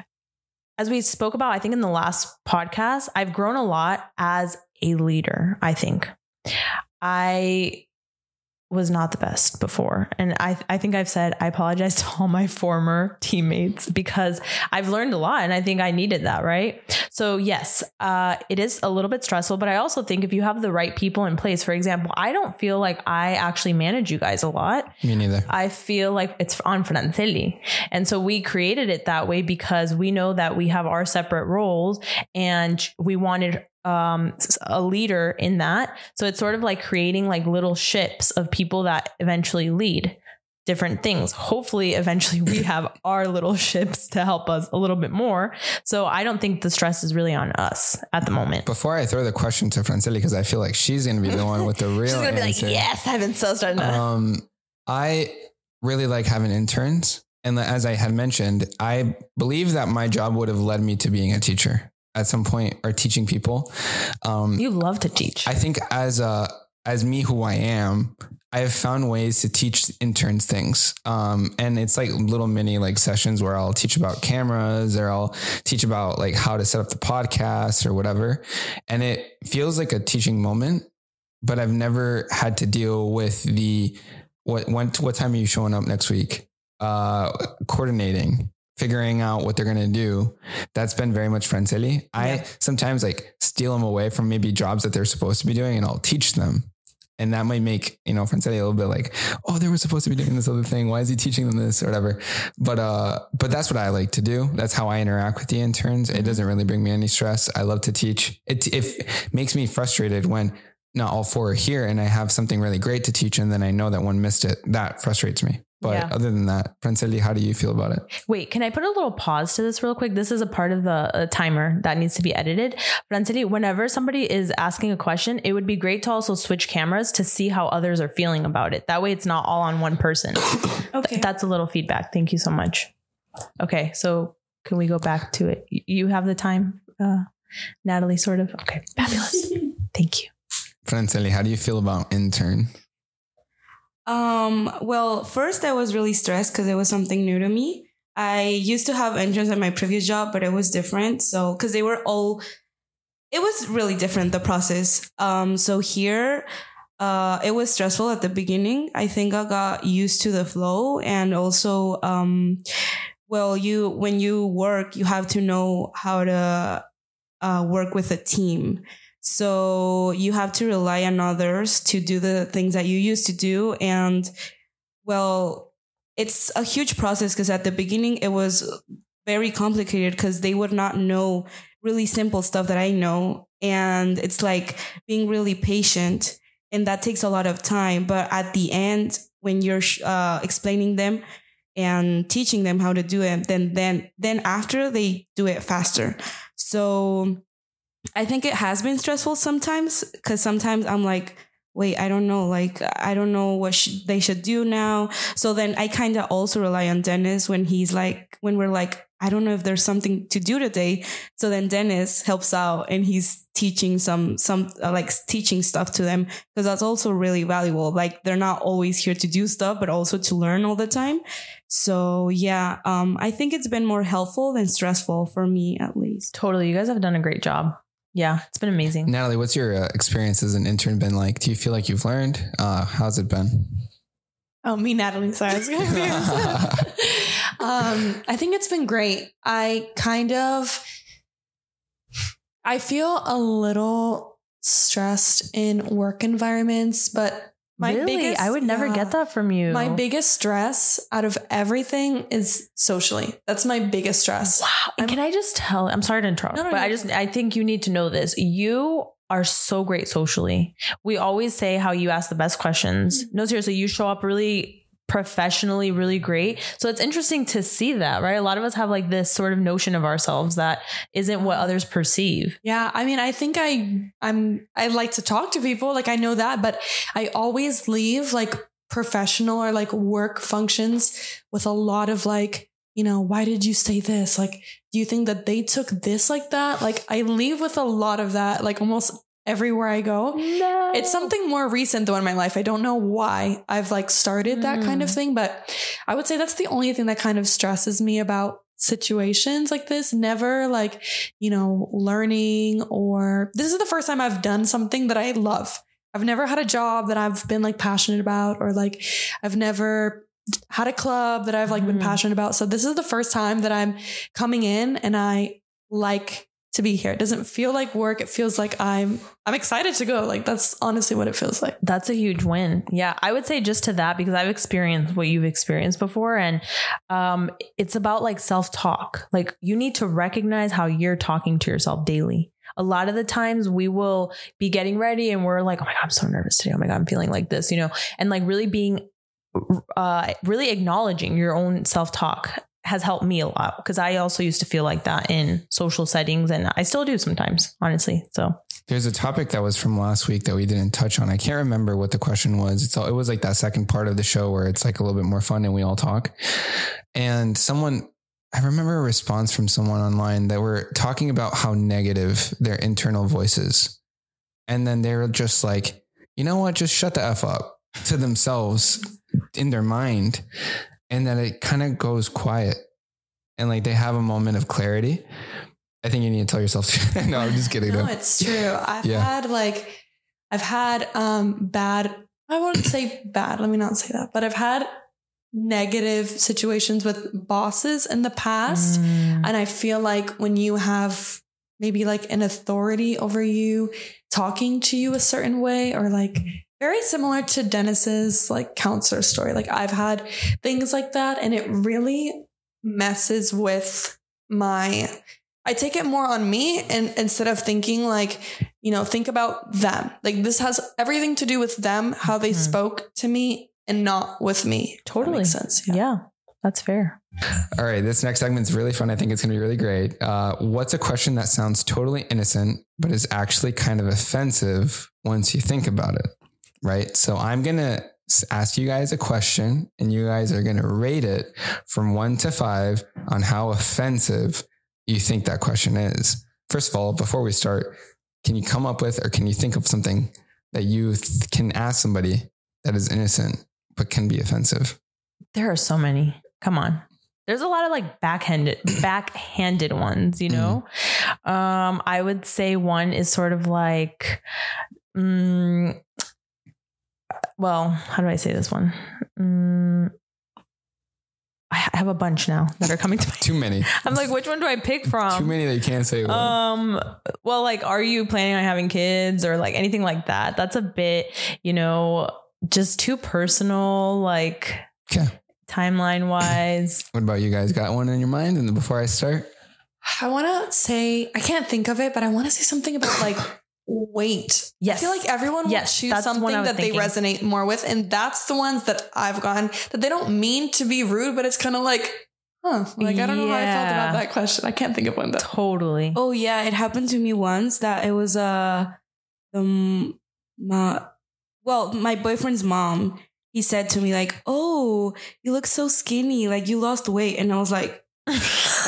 as we spoke about, I think in the last podcast, I've grown a lot as a leader. I think I was not the best before. And I, I think I've said, I apologize to all my former teammates because I've learned a lot and I think I needed that. Right. So yes, uh, it is a little bit stressful, but I also think if you have the right people in place, for example, I don't feel like I actually manage you guys a lot. Me neither. I feel like it's on Franceli. And so we created it that way because we know that we have our separate roles and we wanted Um, a leader in that. So it's sort of like creating like little ships of people that eventually lead different things. Hopefully, eventually we have our little ships to help us a little bit more. So I don't think the stress is really on us at the moment. Before I throw the question to Franceli, because I feel like she's going to be the one with the real She's gonna be answer. Like, yes, I've been so starting to. Um, I really like having interns. And as I had mentioned, I believe that my job would have led me to being a teacher at some point, or teaching people. Um, you love to teach. I think as a, as me, who I am, I have found ways to teach interns things. Um, and it's like little mini like sessions where I'll teach about cameras or I'll teach about like how to set up the podcast or whatever. And it feels like a teaching moment, but I've never had to deal with the, what, when, what time are you showing up next week? Uh, coordinating, figuring out what they're going to do. That's been very much Franceli. Yeah. I sometimes like steal them away from maybe jobs that they're supposed to be doing and I'll teach them. And that might make, you know, Franceli a little bit like, oh, they were supposed to be doing this other thing. Why is he teaching them this or whatever? But, uh, but that's what I like to do. That's how I interact with the interns. Mm-hmm. It doesn't really bring me any stress. I love to teach. It, it makes me frustrated when not all four are here and I have something really great to teach. And then I know that one missed it. That frustrates me. But yeah. Other than that, Franceli, how do you feel about it? Wait, can I put a little pause to this real quick? This is a part of the uh, timer that needs to be edited. Franceli, whenever somebody is asking a question, it would be great to also switch cameras to see how others are feeling about it. That way it's not all on one person. Okay. Th- that's a little feedback. Thank you so much. Okay. So can we go back to it? You have the time, uh, Natalie, sort of. Okay. Fabulous. Thank you. Franceli, how do you feel about intern? Um, well, first I was really stressed because it was something new to me. I used to have interns at my previous job, but it was different. So, because they were all, it was really different, the process. Um, so here, uh, it was stressful at the beginning. I think I got used to the flow and also, um, well, you, when you work, you have to know how to, uh, work with a team. So you have to rely on others to do the things that you used to do. And well, it's a huge process because at the beginning it was very complicated because they would not know really simple stuff that I know. And it's like being really patient, and that takes a lot of time. But at the end, when you're uh, explaining them and teaching them how to do it, then then then after they do it faster. So I think it has been stressful sometimes, because sometimes I'm like, wait, I don't know, like, I don't know what sh- they should do now. So then I kind of also rely on Dennis when he's like, when we're like, I don't know if there's something to do today. So then Dennis helps out and he's teaching some, some uh, like teaching stuff to them, because that's also really valuable. Like, they're not always here to do stuff, but also to learn all the time. So yeah, um, I think it's been more helpful than stressful for me, at least. Totally. You guys have done a great job. Yeah, it's been amazing. Natalie, what's your uh, experience as an intern been like? Do you feel like you've learned? Uh, how's it been? Oh, me, Natalie. Sorry. I was gonna be um, I think it's been great. I kind of, I feel a little stressed in work environments, but my really? biggest, I would never yeah, get that from you. My biggest stress out of everything is socially. That's my biggest stress. Wow. And can I just tell, I'm sorry to interrupt, No, no, but no. I just, I think you need to know this. You are so great socially. We always say how you ask the best questions. No, seriously, you show up really professionally, really great. So it's interesting to see that, right? A lot of us have like this sort of notion of ourselves that isn't what others perceive. Yeah. I mean, I think I, I'm, I like to talk to people. Like, I know that, but I always leave like professional or like work functions with a lot of like, you know, why did you say this? Like, do you think that they took this like that? Like, I leave with a lot of that, like almost everywhere I go. No. It's something more recent though in my life. I don't know why I've like started that mm. kind of thing, but I would say that's the only thing that kind of stresses me about situations like this. Never like, you know, learning, or this is the first time I've done something that I love. I've never had a job that I've been like passionate about, or like I've never had a club that I've like mm. been passionate about. So this is the first time that I'm coming in and I like to be here. It doesn't feel like work. It feels like I'm, I'm excited to go. Like, that's honestly what it feels like. That's a huge win. Yeah. I would say just to that, because I've experienced what you've experienced before. And um, it's about like self-talk. Like, you need to recognize how you're talking to yourself daily. A lot of the times we will be getting ready and we're like, oh my God, I'm so nervous today. Oh my God, I'm feeling like this, you know, and like really being, uh, really acknowledging your own self-talk has helped me a lot, because I also used to feel like that in social settings, and I still do sometimes, honestly. So there's a topic that was from last week that we didn't touch on. I can't remember what the question was. It's all, it was like that second part of the show where it's like a little bit more fun and we all talk. And someone, I remember a response from someone online that were talking about how negative their internal voice is. And then they were just like, you know what, just shut the F up to themselves in their mind. And then it kind of goes quiet and like they have a moment of clarity. I think you need to tell yourself. No, I'm just kidding. No, though. It's true. I've Yeah. had like, I've had um bad, I wouldn't say bad, let me not say that, but I've had negative situations with bosses in the past. Mm. And I feel like when you have maybe like an authority over you talking to you a certain way, or like very similar to Dennis's like counselor story. Like, I've had things like that, and it really messes with my, I take it more on me, and instead of thinking like, you know, think about them. Like, this has everything to do with them, how they mm-hmm. spoke to me, and not with me. Totally. That makes sense. Yeah. yeah, that's fair. All right. This next segment is really fun. I think it's going to be really great. Uh, what's a question that sounds totally innocent, but is actually kind of offensive once you think about it? Right. So I'm going to ask you guys a question, and you guys are going to rate it from one to five on how offensive you think that question is. First of all, before we start, can you come up with, or can you think of something that you th- can ask somebody that is innocent, but can be offensive? There are so many. Come on. There's a lot of like backhanded, backhanded ones, you know? Mm. Um, I would say one is sort of like, mm, well, how do I say this one? Mm, I have a bunch now that are coming to mind. Too many. I'm like, which one do I pick from? Too many that you can't say one. Um, well, like, are you planning on having kids, or like anything like that? That's a bit, you know, just too personal. Like, okay. timeline wise. What about you guys? Got one in your mind? And before I start, I want to say, I can't think of it, but I want to say something about like weight. Yes. I feel like everyone Yes, will choose that's the something one I was that thinking. they resonate more with. And that's the ones that I've gotten that they don't mean to be rude, but it's kind of like, huh, like, I don't know how I felt Yeah. about that question. I can't think of one though. Totally. Oh yeah, it happened to me once that it was uh the m- my well my boyfriend's mom. He said to me like, "Oh, you look so skinny, like you lost weight," and I was like, "What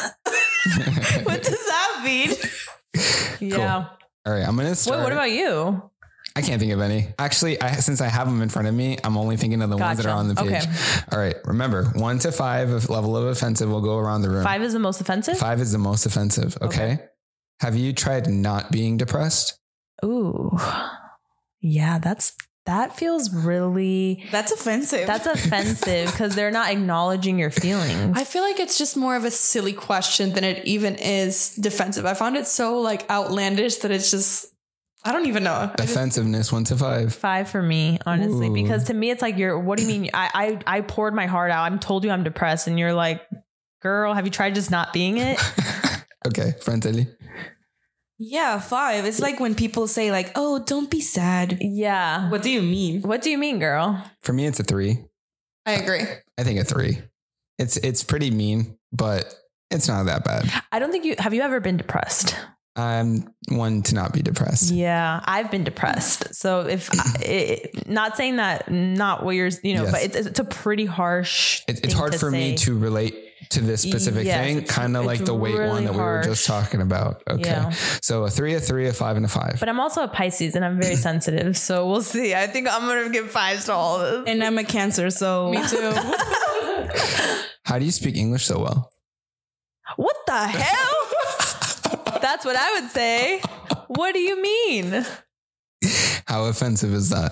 does that mean?" Yeah. all right, I'm gonna start. Wait, what about you? I can't think of any. Actually, I, since I have them in front of me, I'm only thinking of the ones that Gotcha. are on the page. Okay. All right, remember, one to five of level of offensive. We'll go around the room. Five is the most offensive? Five is the most offensive. Okay? Okay. Have you tried not being depressed? Ooh. Yeah, that's that feels really That's offensive. that's offensive because they're not acknowledging your feelings. I feel like it's just more of a silly question than it even is defensive. I found it so like outlandish that it's just, I don't even know. I just- Offensiveness, one to five. Five for me, honestly, Ooh. because to me it's like you're. What do you mean? I I I poured my heart out. I'm told you I'm depressed, and you're like, girl, have you tried just not being it? Okay, friend Ellie. yeah, five. It's like when people say like, "Oh, don't be sad." Yeah. What do you mean? What do you mean, girl? For me, it's a three. I agree. I think a three. It's it's pretty mean, but it's not that bad. I don't think you have. You ever been depressed? I'm one to not be depressed. Yeah, I've been depressed. So if it, not saying that, not what you're, you know, Yes. but it's, it's a pretty harsh. It, it's thing hard to for me say. to relate to this specific Yes, thing, it's- kind of like it's the weight really one that we were just harsh. talking about. Okay. Yeah. So a three, a three, a five, and a five. But I'm also a Pisces and I'm very sensitive. So we'll see. I think I'm going to give fives to all of this. And I'm a Cancer, so Me too. How do you speak English so well? What the hell? That's what I would say. What do you mean? How offensive is that?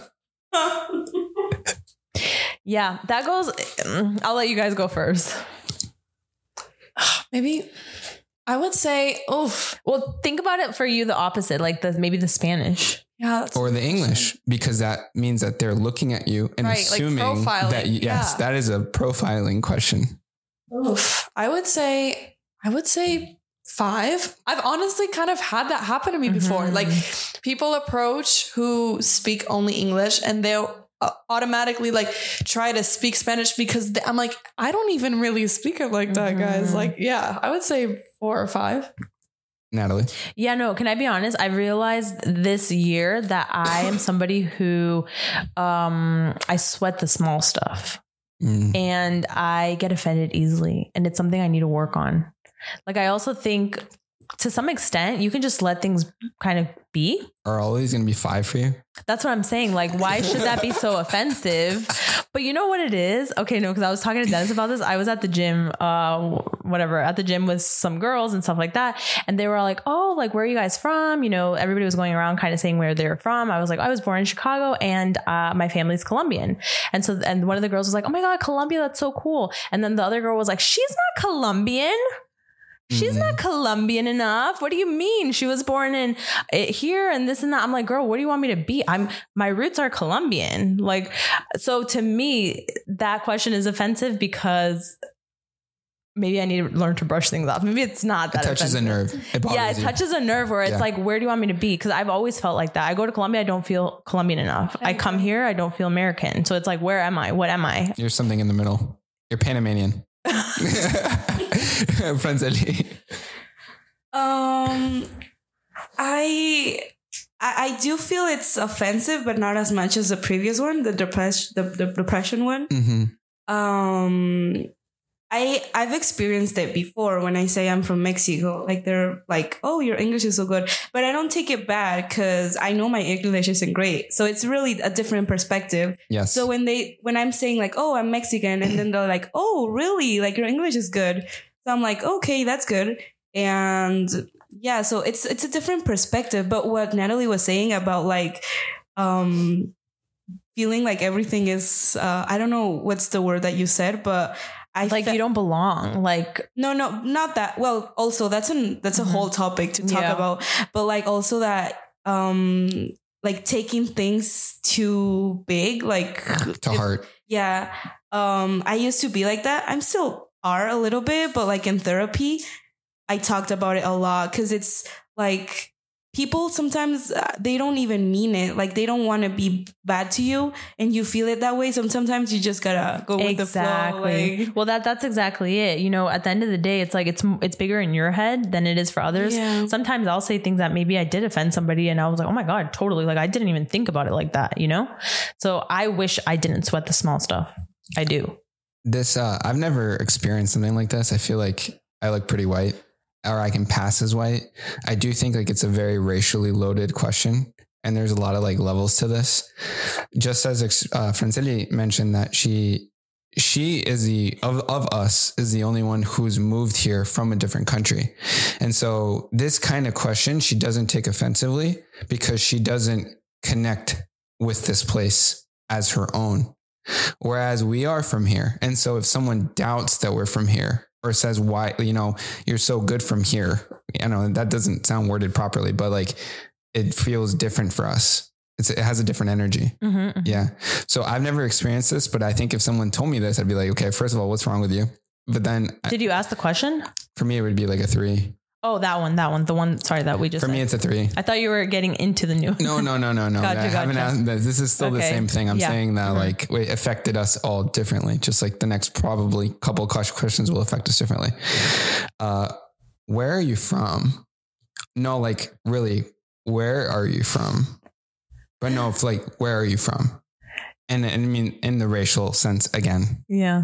Yeah, that goes. I'll let you guys go first. Maybe I would say, oof. Well, think about it for you, the opposite, like the maybe the Spanish. Yeah. That's Or the English, because that means that they're looking at you and Right, like assuming profiling, that, you, yes, yeah. that is a profiling question. Oof. I would say, I would say five. I've honestly kind of had that happen to me before. Mhm. Like people approach who speak only English and they'll uh, automatically like try to speak Spanish because they, I'm like, I don't even really speak it like that, guys. Mhm. Like, yeah, I would say four or five. Natalie. Yeah, no, can I be honest? I realized this year that I am somebody who um I sweat the small stuff Mm. and I get offended easily. And it's something I need to work on. Like I also think to some extent you can just let things kind of be. Are all these going to be five for you? That's what I'm saying. Like, why should that be so offensive? But you know what it is? Okay, no, because I was talking to Dennis about this. I was at the gym, uh, whatever, at the gym with some girls and stuff like that. And they were all like, oh, like, where are you guys from? You know, everybody was going around kind of saying where they were from. I was like, I was born in Chicago and uh, my family's Colombian. And so, and one of the girls was like, oh my God, Colombia, that's so cool. And then the other girl was like, she's not Colombian. She's Mhm. not Colombian enough. What do you mean? She was born in it here and this and that. I'm like, girl, what do you want me to be? I'm my roots are Colombian. Like, so to me, that question is offensive because maybe I need to learn to brush things off. Maybe it's not It that touches offensive. a nerve. It bothers Yeah, it you. touches a nerve where it's Yeah. like, where do you want me to be? Because I've always felt like that. I go to Colombia, I don't feel Colombian enough. I come here, I don't feel American. So it's like, where am I? What am I? You're something in the middle. You're Panamanian. Friends Ellie. Um, I, I I do feel it's offensive, but not as much as the previous one, the depression, the, the depression one. Mm-hmm. Um, I I've experienced it before when I say I'm from Mexico. Like they're like, "Oh, your English is so good," but I don't take it bad because I know my English isn't great. So it's really a different perspective. Yes. So when they when I'm saying like, "Oh, I'm Mexican," and then they're like, "Oh, really? Like your English is good." So I'm like, "Okay, that's good." And yeah, so it's it's a different perspective. But what Natalie was saying about like um feeling like everything is uh I don't know what's the word that you said, but I Like, fe- you don't belong. Like, no, no, not that. Well, also that's an that's a Mhm. whole topic to talk Yeah. about. But like also that um like taking things too big, like to if- heart. yeah, um, I used to be like that. I'm still are a little bit, but like in therapy, I talked about it a lot because it's like people sometimes uh, they don't even mean it. Like they don't want to be bad to you and you feel it that way. So sometimes you just gotta go with exactly. the flow. Like. Well, that that's exactly it. You know, at the end of the day, it's like it's it's bigger in your head than it is for others. Yeah. Sometimes I'll say things that maybe I did offend somebody and I was like, oh my God, totally. Like I didn't even think about it like that, you know? So I wish I didn't sweat the small stuff. I do. This, uh, I've never experienced something like this. I feel like I look pretty white, or I can pass as white. I do think like it's a very racially loaded question. And there's a lot of like levels to this. Just as uh, Franceli mentioned that she, she is the, of, of us is the only one who's moved here from a different country. And so this kind of question, she doesn't take offensively because she doesn't connect with this place as her own. Whereas we are from here. And so if someone doubts that we're from here or says, why, you know, you're so good from here, you know, that doesn't sound worded properly, but like it feels different for us. It's, it has a different energy. Mm-hmm, mm-hmm. Yeah. So I've never experienced this, but I think if someone told me this, I'd be like, okay, first of all, what's wrong with you? But then did you ask the question? For me, it would be like a three. Oh, that one, that one, the one, sorry, that we just For said. me, it's a three. I thought you were getting into the new. No, no, no, no, no. Gotcha, I haven't gotcha. asked that. This is still Okay. the same thing. I'm Yeah. saying that Mhm. like it affected us all differently. Just like the next probably couple questions will affect us differently. Uh, where are you from? No, like really, where are you from? But no, it's like, where are you from? And, and I mean, in the racial sense again. Yeah.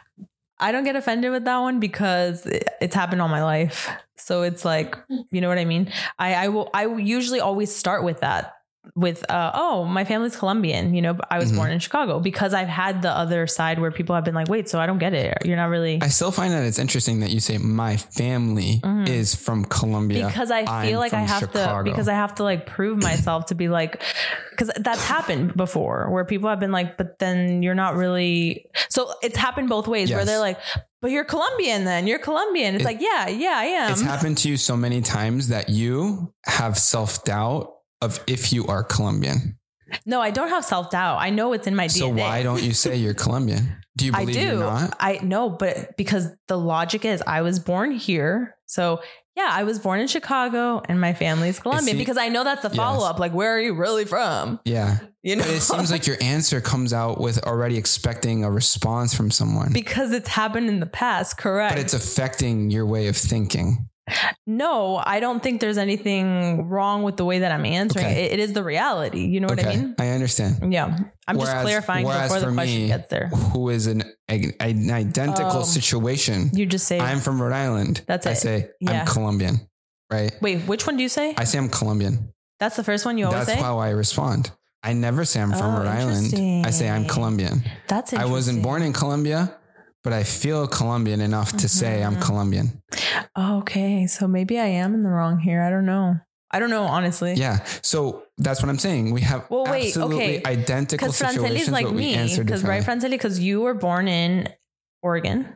I don't get offended with that one because it's happened all my life. So it's like, you know what I mean? I, I will, I usually always start with that with, uh, oh, my family's Colombian, you know, but I was Mhm. born in Chicago because I've had the other side where people have been like, wait, so I don't get it. You're not really. I still find that it's interesting that you say my family Mhm. is from Colombia. Because I feel I'm like I from have Chicago. to, because I have to like prove myself to be like, because that's happened before where people have been like, but then you're not really. So it's happened both ways where Yes. they're like, but you're Colombian then you're Colombian. It's It- like, yeah, yeah, I am. It's happened to you so many times that you have self-doubt of if you are Colombian. No, I don't have self-doubt. I know it's in my D N A. So why don't you say you're Colombian? Do you I believe do. you're not? I know, but because the logic is I was born here. So yeah, I was born in Chicago and my family's Colombian see- because I know that's the Yes. follow-up. Like, where are you really from? Yeah. You know, But it seems like your answer comes out with already expecting a response from someone. because it's happened in the past. Correct. But it's affecting your way of thinking. No, I don't think there's anything wrong with the way that I'm answering. Okay. It, it is the reality. You know what I mean? I understand. Yeah. I'm just Whereas- clarifying whereas before the for question me, gets there. Who is an, an identical Um, situation. You just say, I'm from Rhode Island. That's I it. say Yeah. I'm Colombian, right? wait, which one do you say? I say I'm Colombian. That's the first one you always That's say? how I respond. I never say I'm from Oh, Rhode Island. I say I'm interesting. Colombian. That's I interesting. wasn't born in Colombia, but I feel Colombian enough to say I'm Mhm. Colombian. Okay, so maybe I am in the wrong here. I don't know. I don't know, honestly. Yeah. So that's what I'm saying. We have Well, wait, absolutely okay. identical Because Franceli's situations, like but we me. answer Because right, differently. Franceli, because you were born in Oregon.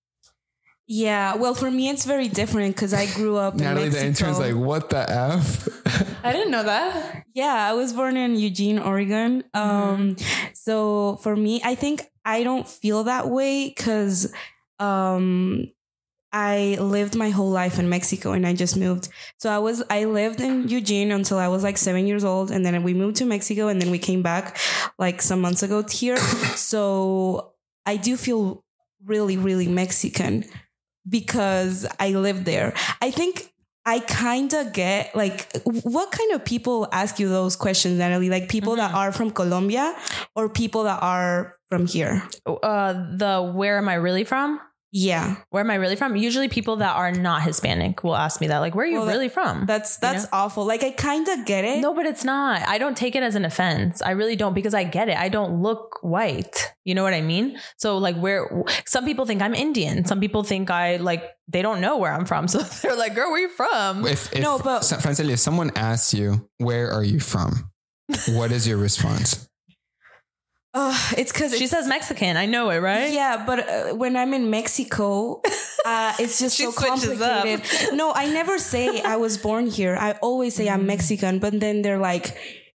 Yeah, well, for me, it's very different because I grew up in Natalie, the Mexico. intern's like, what the F? I didn't know that. Yeah, I was born in Eugene, Oregon. Um, so for me, I think I don't feel that way because um, I lived my whole life in Mexico and I just moved. So I was I lived in Eugene until I was like seven years old, and then we moved to Mexico, and then we came back like some months ago here. So I do feel really, really Mexican because I lived there. I think I kind of get like, what kind of people ask you those questions, Natalie? Like people that are from Colombia or people that are from here? Uh, the where am I really from? Yeah, Where am I really from? Usually people that are not Hispanic will ask me that. Like, where are you Well, that- really from? that's that's know? awful. Like I kind of get it. No, but it's not. I don't take it as an offense. I really don't, because I get it. I don't look white. You know what I mean? So like where some people think I'm Indian. Some people think I like, they don't know where I'm from. So they're like, girl, where you from? If, if, No, but- Franceli, if someone asks you, where are you from? What is your response? Uh, it's because She says Mexican. I know it, right? Yeah, but uh, when I'm in Mexico, uh, it's just She so switches up. complicated. No, I never say I was born here. I always say I'm Mexican, but then they're like,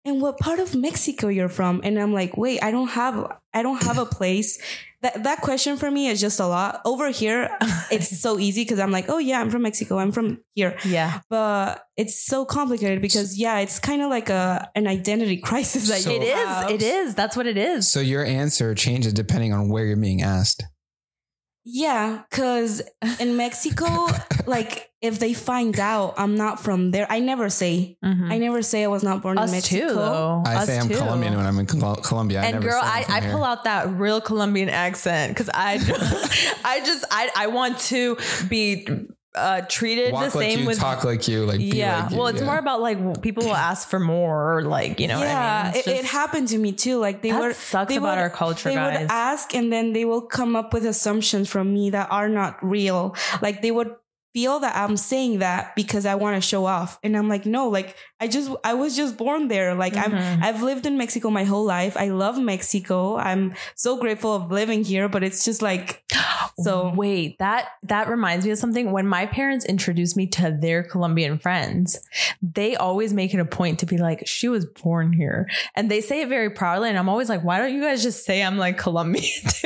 and what part of Mexico you're from? And I'm like, wait, I don't have, I don't have a place. That that question for me is just a lot. Over here, it's so easy because I'm like, oh yeah, I'm from Mexico. I'm from here. Yeah. But it's so complicated because yeah, it's kind of like a an identity crisis. That So- you It have. is. It is. That's what it is. So your answer changes depending on where you're being asked. Yeah, because in Mexico, like if they find out I'm not from there, I never say. Mhm. I never say I was not born Us in Mexico. too, though. I Us say I'm too. Colombian when I'm in Col- Colombia. I And never girl, say I'm I, from I here. pull out that real Colombian accent because I, I just I I want to be uh, treated Walk the like same you, with talk like you, like be yeah. like you, well, it's yeah. more about like people will ask for more, or like you know yeah, what I mean. It's it, it just- happened to me too. Like they That were sucks they about would- our culture, They guys. would ask, and then they will come up with assumptions from me that are not real. Like they would feel that I'm saying that because I want to show off, and I'm like, no, like I just I was just born there. Like Mhm. I'm I've lived in Mexico my whole life. I love Mexico. I'm so grateful of living here, but it's just like so. wait, that that reminds me of something. When my parents introduced me to their Colombian friends, they always make it a point to be like, she was born here. And they say it very proudly. And I'm always like, why don't you guys just say I'm like Colombian too?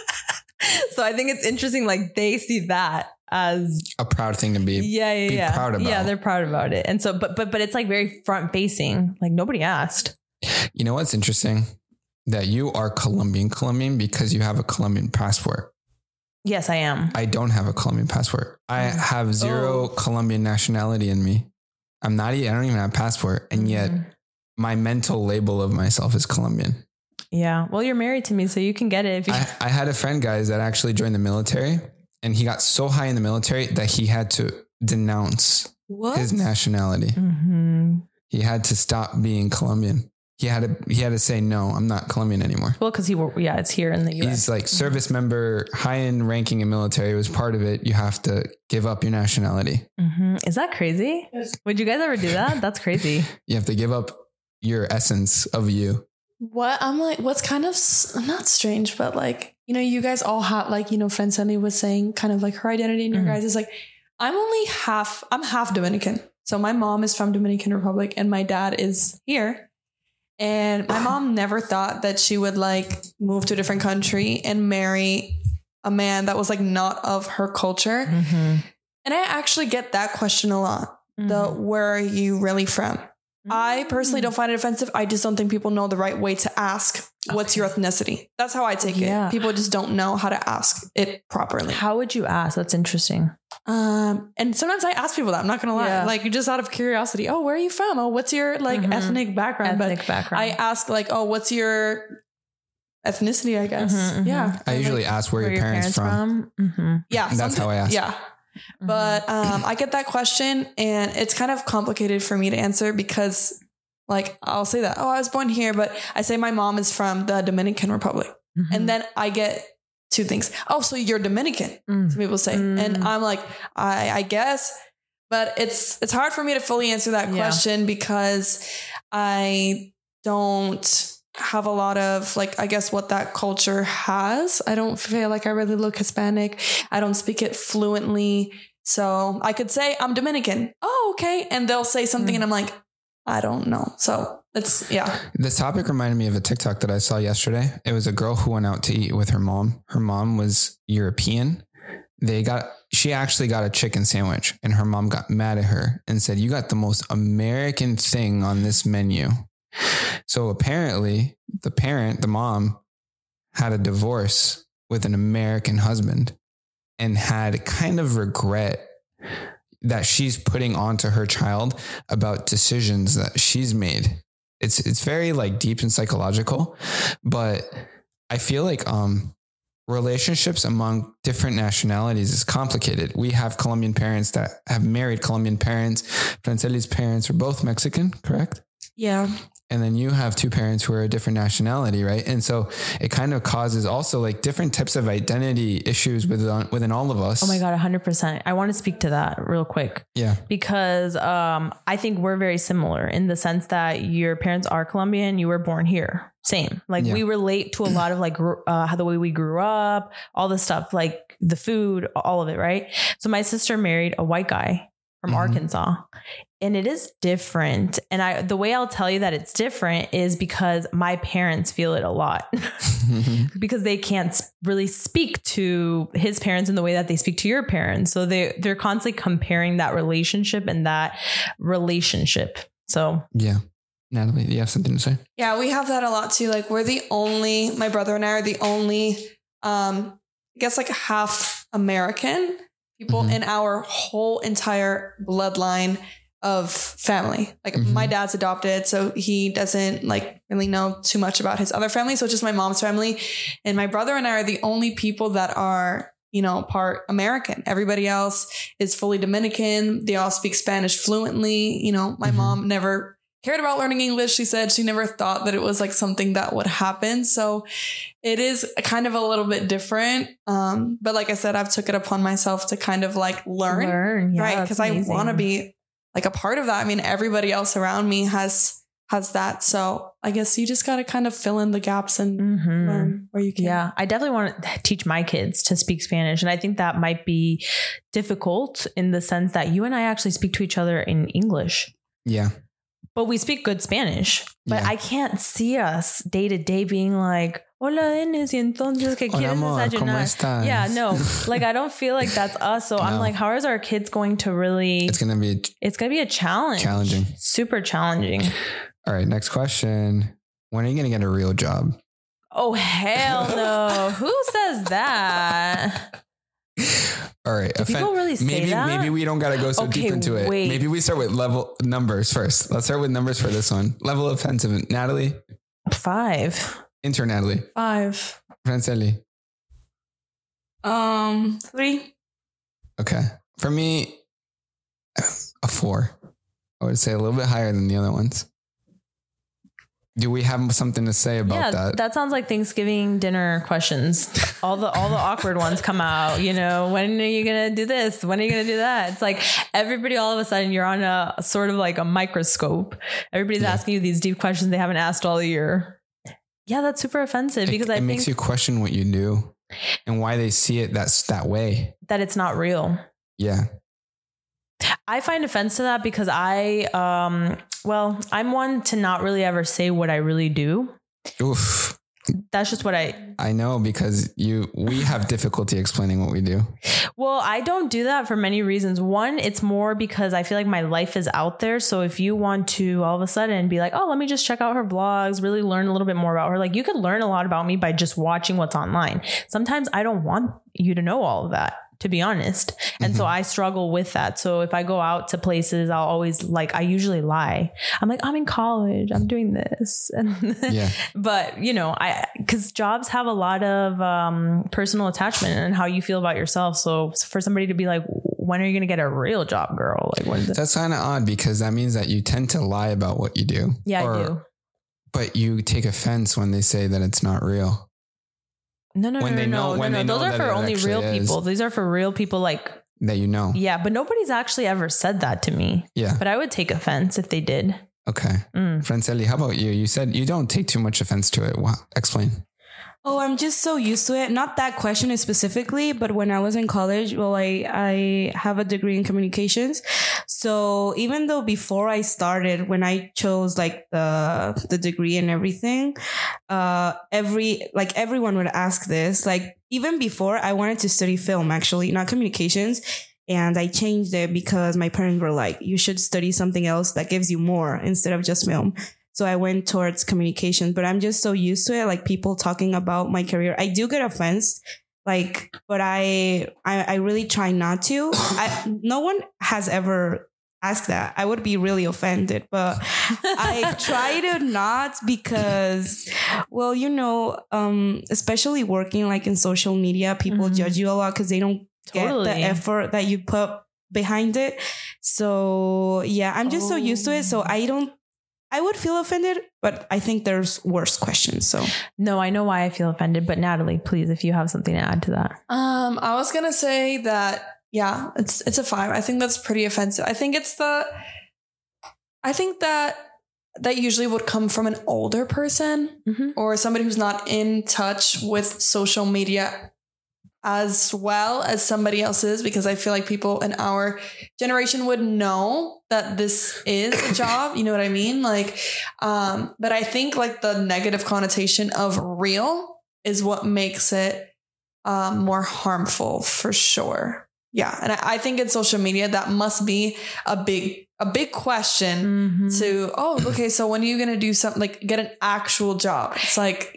So I think it's interesting. Like they see that as a proud thing to be. yeah, yeah, be yeah. proud about. Yeah, they're proud about it. And so, but but but it's like very front facing. Like nobody asked. You know what's interesting? That you are Colombian Colombian because you have a Colombian passport. Yes, I am. I don't have a Colombian passport. I Mm. have zero Oh. Colombian nationality in me. I'm not. e- I don't even have a passport, and yet Mhm. my mental label of myself is Colombian. Yeah. Well, you're married to me, so you can get it if you. I, I had a friend, guys, that actually joined the military, and he got so high in the military that he had to denounce What? his nationality. Mhm. He had to stop being Colombian. He had to. He had to say, no, I'm not Colombian anymore. Well, because he, wor- yeah, it's here in the U S. He's like service member, high in ranking in military was part of it. You have to give up your nationality. hmm Is that crazy? Would you guys ever do that? That's crazy. You have to give up your essence of you. What I'm like, what's kind of s- not strange, but like, you know, you guys all have like, you know, friend Sunny was saying kind of like her identity and your Mhm. guys is like, I'm only half, I'm half Dominican. So my mom is from Dominican Republic and my dad is here. And my mom never thought that she would like move to a different country and marry a man that was like not of her culture. Mm-hmm. And I actually get that question a lot. The where are you really from? I personally don't find it offensive. I just don't think people know the right way to ask what's your ethnicity. That's how I take Yeah. it. People just don't know how to ask it properly. How would you ask? That's interesting. Um, and sometimes I ask people that. I'm not gonna lie, Yeah. like just out of curiosity. Oh, where are you from? Oh, what's your like Mhm. ethnic background? Ethnic but background. I ask like, oh, what's your ethnicity? I guess. Mhm, mhm. Yeah. I usually ask where, Where your parents, from. from? Mm-hmm. Yeah. That's someti- how I ask. Yeah. But um, I get that question, and it's kind of complicated for me to answer because, like, I'll say that, oh, I was born here, but I say my mom is from the Dominican Republic. Mm-hmm. And then I get two things. Oh, so you're Dominican, Mm. some people say. Mm. And I'm like, I, I guess. But it's it's hard for me to fully answer that Yeah. question because I don't have a lot of like, I guess what that culture has. I don't feel like I really look Hispanic. I don't speak it fluently. So I could say I'm Dominican. Oh, okay. And they'll say something Mm. and I'm like, I don't know. So it's, yeah. This topic reminded me of a TikTok that I saw yesterday. It was a girl who went out to eat with her mom. Her mom was European. They got, she actually got a chicken sandwich and her mom got mad at her and said, you got the most American thing on this menu. So apparently the parent, the mom, had a divorce with an American husband and had kind of regret that she's putting onto her child about decisions that she's made. It's it's very like deep and psychological, but I feel like um relationships among different nationalities is complicated. We have Colombian parents that have married Colombian parents. Franceli's parents are both Mexican, correct? Yeah. And then you have two parents who are a different nationality, right? And so it kind of causes also like different types of identity issues within, within all of us. Oh my God, one hundred percent. I want to speak to that real quick Yeah. because um, I think we're very similar in the sense that your parents are Colombian, you were born here. Same. Like Yeah. we relate to a lot of like gr- uh, how the way we grew up, all the stuff, like the food, all of it, right? So my sister married a white guy from Mhm. Arkansas. And it is different. And I, the way I'll tell you that it's different is because my parents feel it a lot because they can't really speak to his parents in the way that they speak to your parents. So they, they're constantly comparing that relationship and that relationship. So, yeah. Natalie, do you have something to say? Yeah, we have that a lot too. Like we're the only, my brother and I are the only, um, I guess like half American people mm-hmm. in our whole entire bloodline of family. Like mm-hmm. my dad's adopted, so he doesn't like really know too much about his other family. So it's just my mom's family. And my brother and I are the only people that are, you know, part American. Everybody else is fully Dominican. They all speak Spanish fluently. You know, my mm-hmm. mom never cared about learning English. She said she never thought that it was like something that would happen. So it is kind of a little bit different. Um, but like I said, I've took it upon myself to kind of like learn, learn. Yeah, right? Because I want to be like a part of that. I mean, everybody else around me has has that. So I guess you just got to kind of fill in the gaps and mm-hmm. learn where you can. Yeah, I definitely want to teach my kids to speak Spanish. And I think that might be difficult in the sense that you and I actually speak to each other in English. Yeah. But we speak good Spanish. But yeah. I can't see us day to day being like, hola, Enes, y entonces, ¿qué quieres desayunar? Yeah, no. Like, I don't feel like that's us. So no. I'm like, how is our kids going to really... It's going to be... It's going to be a challenge. Challenging. Super challenging. All right, next question. When are you going to get a real job? Oh, hell no. Who says that? All right. Do people really say maybe, that? Maybe we don't got to go so okay, deep into it. Wait. Maybe we start with level numbers first. Let's start with numbers for this one. Level of offensive. Natalie? Five. Intern Natalie? Five. Franceli? Um, three. Okay. For me, a four. I would say a little bit higher than the other ones. Do we have something to say about yeah, that? That sounds like Thanksgiving dinner questions. All the all the awkward ones come out. You know, when are you gonna do this? When are you gonna do that? It's like everybody all of a sudden you're on a sort of like a microscope. Everybody's yeah. asking you these deep questions they haven't asked all year. Yeah, that's super offensive because it, I it think makes you question what you do and why they see it that's that way. That it's not real. Yeah. I find offense to that because I, um, well, I'm one to not really ever say what I really do. Oof. That's just what I... I know because you, we have difficulty explaining what we do. Well, I don't do that for many reasons. One, it's more because I feel like my life is out there. So if you want to all of a sudden be like, oh, let me just check out her vlogs, really learn a little bit more about her. Like you could learn a lot about me by just watching what's online. Sometimes I don't want you to know all of that, to be honest. And mm-hmm. so I struggle with that. So if I go out to places, I'll always like, I usually lie. I'm like, I'm in college, I'm doing this. yeah. But you know, I, cause jobs have a lot of um, personal attachment and how you feel about yourself. So for somebody to be like, when are you going to get a real job, girl? Like when that's kind of odd because that means that you tend to lie about what you do. Yeah, or, I do. But you take offense when they say that it's not real. No, no, when no, they no, know, no, when no. They know Those are for only real is. people. These are for real people like that, you know. Yeah, but nobody's actually ever said that to me. Yeah. But I would take offense if they did. Okay. Mm. Franceli, how about you? You said you don't take too much offense to it. Wow. Explain. Oh, I'm just so used to it. Not that question specifically, but when I was in college, well, I, I have a degree in communications. So even though before I started, when I chose like the, the degree and everything, uh, every, like everyone would ask this, like even before I wanted to study film, actually, not communications. And I changed it because my parents were like, you should study something else that gives you more instead of just film. So I went towards communication, but I'm just so used to it. Like people talking about my career. I do get offense, like, but I, I, I really try not to. I, no one has ever asked that. I would be really offended, but I try to not because, well, you know, um, especially working like in social media, people mm-hmm. judge you a lot because they don't totally. get the effort that you put behind it. So yeah, I'm just oh. so used to it. So I don't, I would feel offended, but I think there's worse questions. So no, I know why I feel offended, but Natalie, please, if you have something to add to that. Um, I was going to say that, yeah, it's, it's a five. I think that's pretty offensive. I think it's the, I think that that usually would come from an older person mm-hmm. or somebody who's not in touch with social media as well as somebody else's, because I feel like people in our generation would know that this is a job. You know what I mean? Like, um, but I think like the negative connotation of real is what makes it um, more harmful for sure. Yeah. And I, I think in social media, that must be a big, a big question mm-hmm. to, oh, okay. So when are you going to do something like get an actual job? It's like,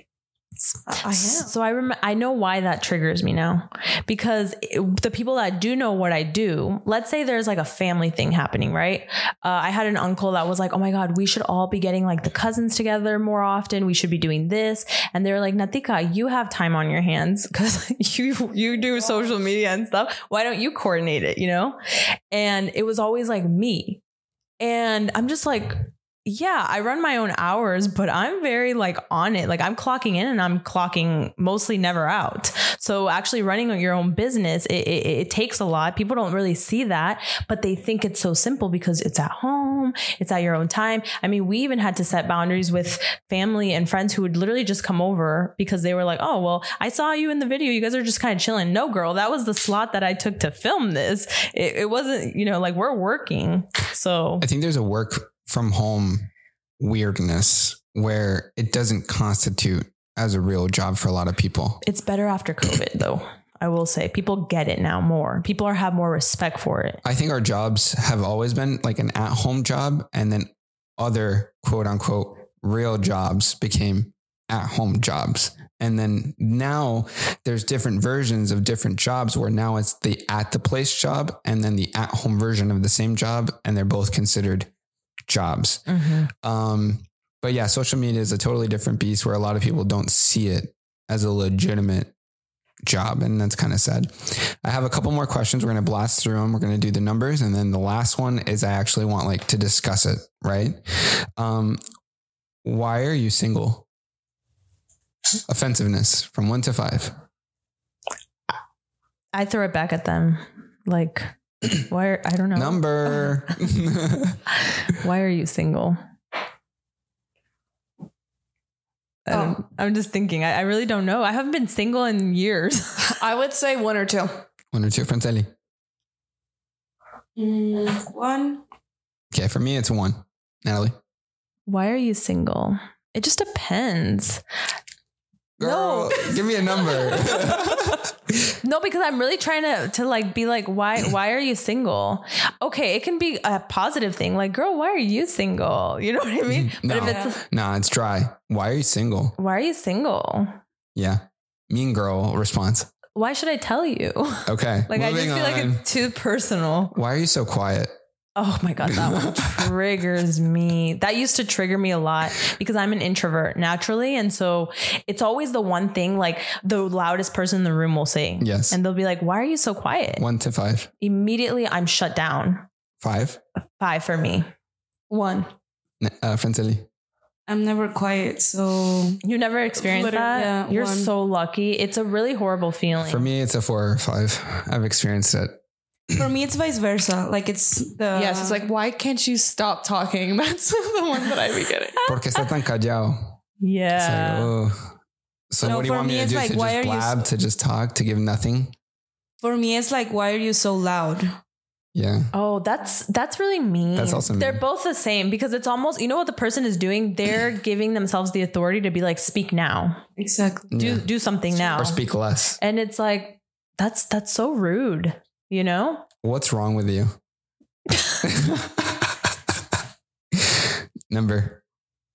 I am. So I rem- I know why that triggers me now, because it, the people that do know what I do, let's say there's like a family thing happening, right? Uh, I had an uncle that was like, oh my God, we should all be getting like the cousins together more often. We should be doing this. And they're like, Natika, you have time on your hands because you, you do social media and stuff. Why don't you coordinate it? You know? And it was always like me. And I'm just like, yeah, I run my own hours, but I'm very like on it. Like I'm clocking in and I'm clocking mostly never out. So actually running your own business, it, it, it takes a lot. People don't really see that, but they think it's so simple because it's at home. It's at your own time. I mean, we even had to set boundaries with family and friends who would literally just come over because they were like, oh, well, I saw you in the video. You guys are just kind of chilling. No, girl, that was the slot that I took to film this. It, it wasn't, you know, like we're working. So I think there's a work from home weirdness where it doesn't constitute as a real job for a lot of people. It's better after COVID though. I will say people get it now more. People are have more respect for it. I think our jobs have always been like an at home job, and then other quote unquote real jobs became at home jobs. And then now there's different versions of different jobs where now it's the at the place job and then the at home version of the same job. And they're both considered jobs. Mm-hmm. Um, but yeah, social media is a totally different beast where a lot of people don't see it as a legitimate job. And that's kind of sad. I have a couple more questions. We're going to blast through them. We're going to do the numbers. And then the last one is I actually want like to discuss it. Right. Um, why are you single? Offensiveness from one to five. I throw it back at them. Like, why are, I don't know. Number. Why are you single? I don't, oh. I'm just thinking. I, I really don't know. I haven't been single in years. I would say one or two. One or two, Franceli. Mm, one. Okay, for me, it's one. Natalie. Why are you single? It just depends. Girl, no. Give me a number. No, because I'm really trying to, to like be like, why, why are you single? Okay. It can be a positive thing. Like, girl, why are you single? You know what I mean? No, but if it's, no, it's dry. Why are you single? Why are you single? Yeah. Mean girl response. Why should I tell you? Okay. Like, I just feel on. like it's too personal. Why are you so quiet? Oh my God, that one triggers me. That used to trigger me a lot because I'm an introvert naturally. And so it's always the one thing like the loudest person in the room will say. Yes. And they'll be like, why are you so quiet? One to five. Immediately I'm shut down. Five? Five for me. One. Uh, Franceli. I'm never quiet. So you never experienced Literally, that? Yeah, You're one. So lucky. It's a really horrible feeling. For me, it's a four or five. I've experienced it. For me, it's vice versa. Like it's the... Yes, it's like, why can't you stop talking? That's the one that I be getting. Porque está tan callado. Yeah. Like, oh. So no, what do you want me, me to do? Like, to just blab, so- to just talk, to give nothing? For me, it's like, why are you so loud? Yeah. Oh, that's that's really mean. That's also mean. They're both the same because it's almost, you know what the person is doing? They're giving themselves the authority to be like, speak now. Exactly. Do yeah. do something now. Or speak less. And it's like, that's that's so rude. You know? What's wrong with you? Number.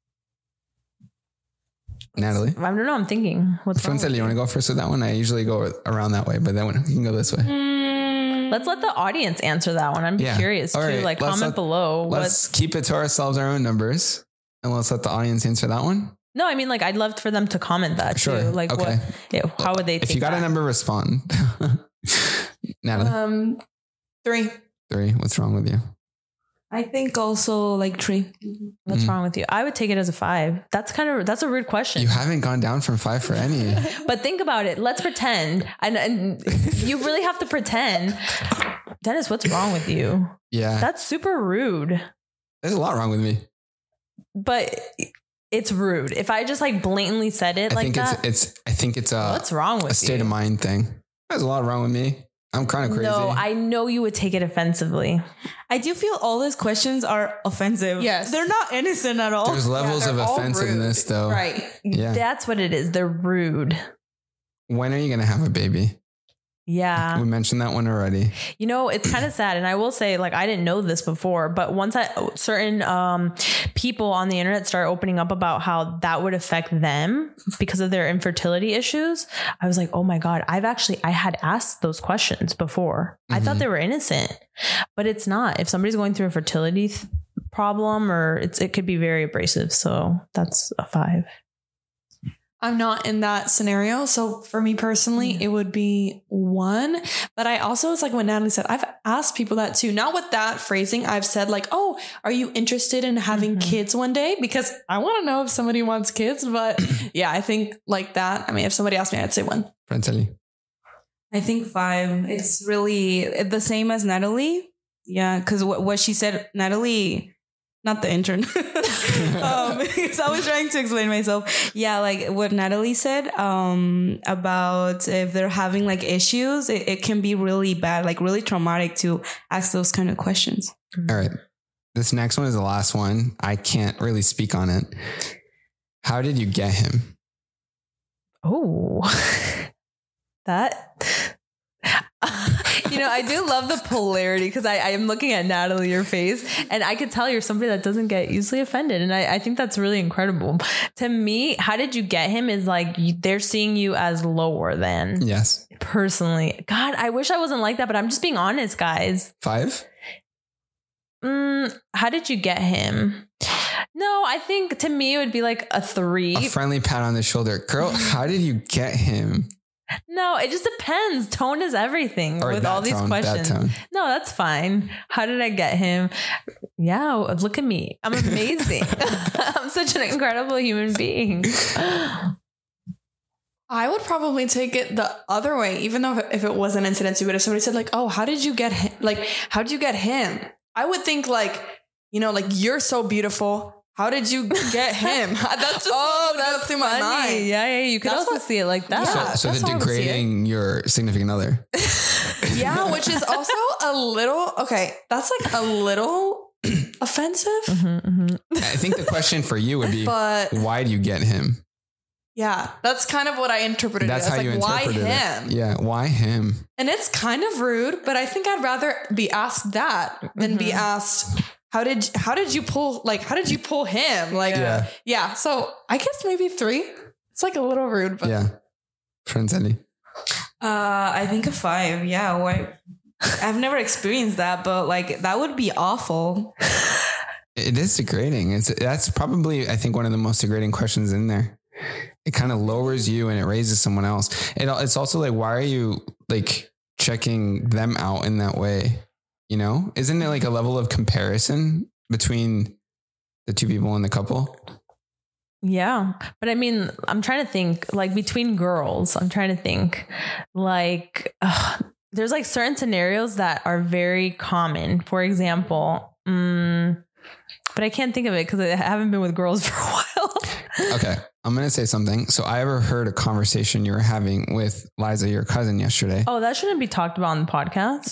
Natalie? I don't know. I'm thinking. What's wrong? Franceli, you want to go first with that one? I usually go around that way, but then you can go this way. Mm, let's let the audience answer that one. I'm yeah. curious All too. Right. Like, let's comment let, below. Let's keep it to ourselves, our own numbers, and let's let the audience answer that one. No, I mean, like, I'd love for them to comment that sure. too. Like, okay. what? Yeah, how would they? If take you got that? a number, respond. Natalie? Um, three. Three. What's wrong with you? I think also like three. What's mm. wrong with you? I would take it as a five. That's kind of, that's a rude question. You haven't gone down from five for any. But think about it. Let's pretend. And, and you really have to pretend. Dennis, what's wrong with you? Yeah. That's super rude. There's a lot wrong with me. But it's rude. If I just like blatantly said it I like think that. It's, it's, I think it's a, what's wrong with a state you? of mind thing. There's a lot wrong with me. I'm kind of crazy. No, I know you would take it offensively. I do feel all these questions are offensive. Yes. They're not innocent at all. There's levels Yeah, of they're all offensiveness, rude. though. Right. Yeah. That's what it is. They're rude. When are you going to have a baby? Yeah. We mentioned that one already. You know, it's kind of sad. And I will say, like, I didn't know this before, but once I, certain um, people on the internet start opening up about how that would affect them because of their infertility issues, I was like, oh my God, I've actually, I had asked those questions before. Mm-hmm. I thought they were innocent, but it's not. If somebody's going through a fertility th- problem or it's, it could be very abrasive. So that's a five. I'm not in that scenario. So for me personally, mm. it would be one. But I also, it's like what Natalie said, I've asked people that too. Not with that phrasing. I've said like, oh, are you interested in having mm-hmm. kids one day? Because I want to know if somebody wants kids. But yeah, I think like that. I mean, if somebody asked me, I'd say one. Franceli. I think five. It's really the same as Natalie. Yeah. Because what, what she said, Natalie... Not the intern. um, because I was trying to explain myself. Yeah, like what Natalie said um, about if they're having like issues, it, it can be really bad, like really traumatic to ask those kind of questions. All right. This next one is the last one. I can't really speak on it. How did you get him? Oh, that... You know, I do love the polarity because I, I am looking at Natalie, your face, and I could tell you're somebody that doesn't get easily offended. And I, I think that's really incredible. To me, how did you get him is like you, they're seeing you as lower than. Yes. Personally. God, I wish I wasn't like that, but I'm just being honest, guys. Five? Mm, how did you get him? No, I think to me it would be like a three. A friendly pat on the shoulder. Girl, how did you get him? No, it just depends. Tone is everything or with all these tone, questions. That no, that's fine. How did I get him? Yeah, look at me. I'm amazing. I'm such an incredible human being. I would probably take it the other way, even though if it was an incident, but if somebody said like, oh, how did you get him? Like, how did you get him? I would think like, you know, like you're so beautiful. How did you get him? That's just oh, what that's through funny. my mind. Yeah, yeah. You could that's also what, see it like that. Yeah, so so the degrading your significant other. Yeah, which is also a little, okay, that's like a little offensive. Mm-hmm, mm-hmm. I think the question for you would be, but why do you get him? Yeah, that's kind of what I interpreted. That's it. how like, you interpreted why it. him? Yeah, why him? And it's kind of rude, but I think I'd rather be asked that than mm-hmm. be asked, how did how did you pull like how did you pull him? Like yeah. yeah. So I guess maybe three. It's like a little rude, but yeah. Franceli. Uh, I think a five. Yeah, why? I've never experienced that, but like that would be awful. It is degrading. It's that's probably I think one of the most degrading questions in there. It kind of lowers you and it raises someone else. It, it's also like, why are you like checking them out in that way? You know, isn't it like a level of comparison between the two people in the couple? Yeah. But I mean, I'm trying to think like between girls, I'm trying to think like ugh, there's like certain scenarios that are very common. For example, um, but I can't think of it because I haven't been with girls for a while. Okay. I'm going to say something. So I ever heard a conversation you were having with Liza, your cousin, yesterday. Oh, that shouldn't be talked about on the podcast.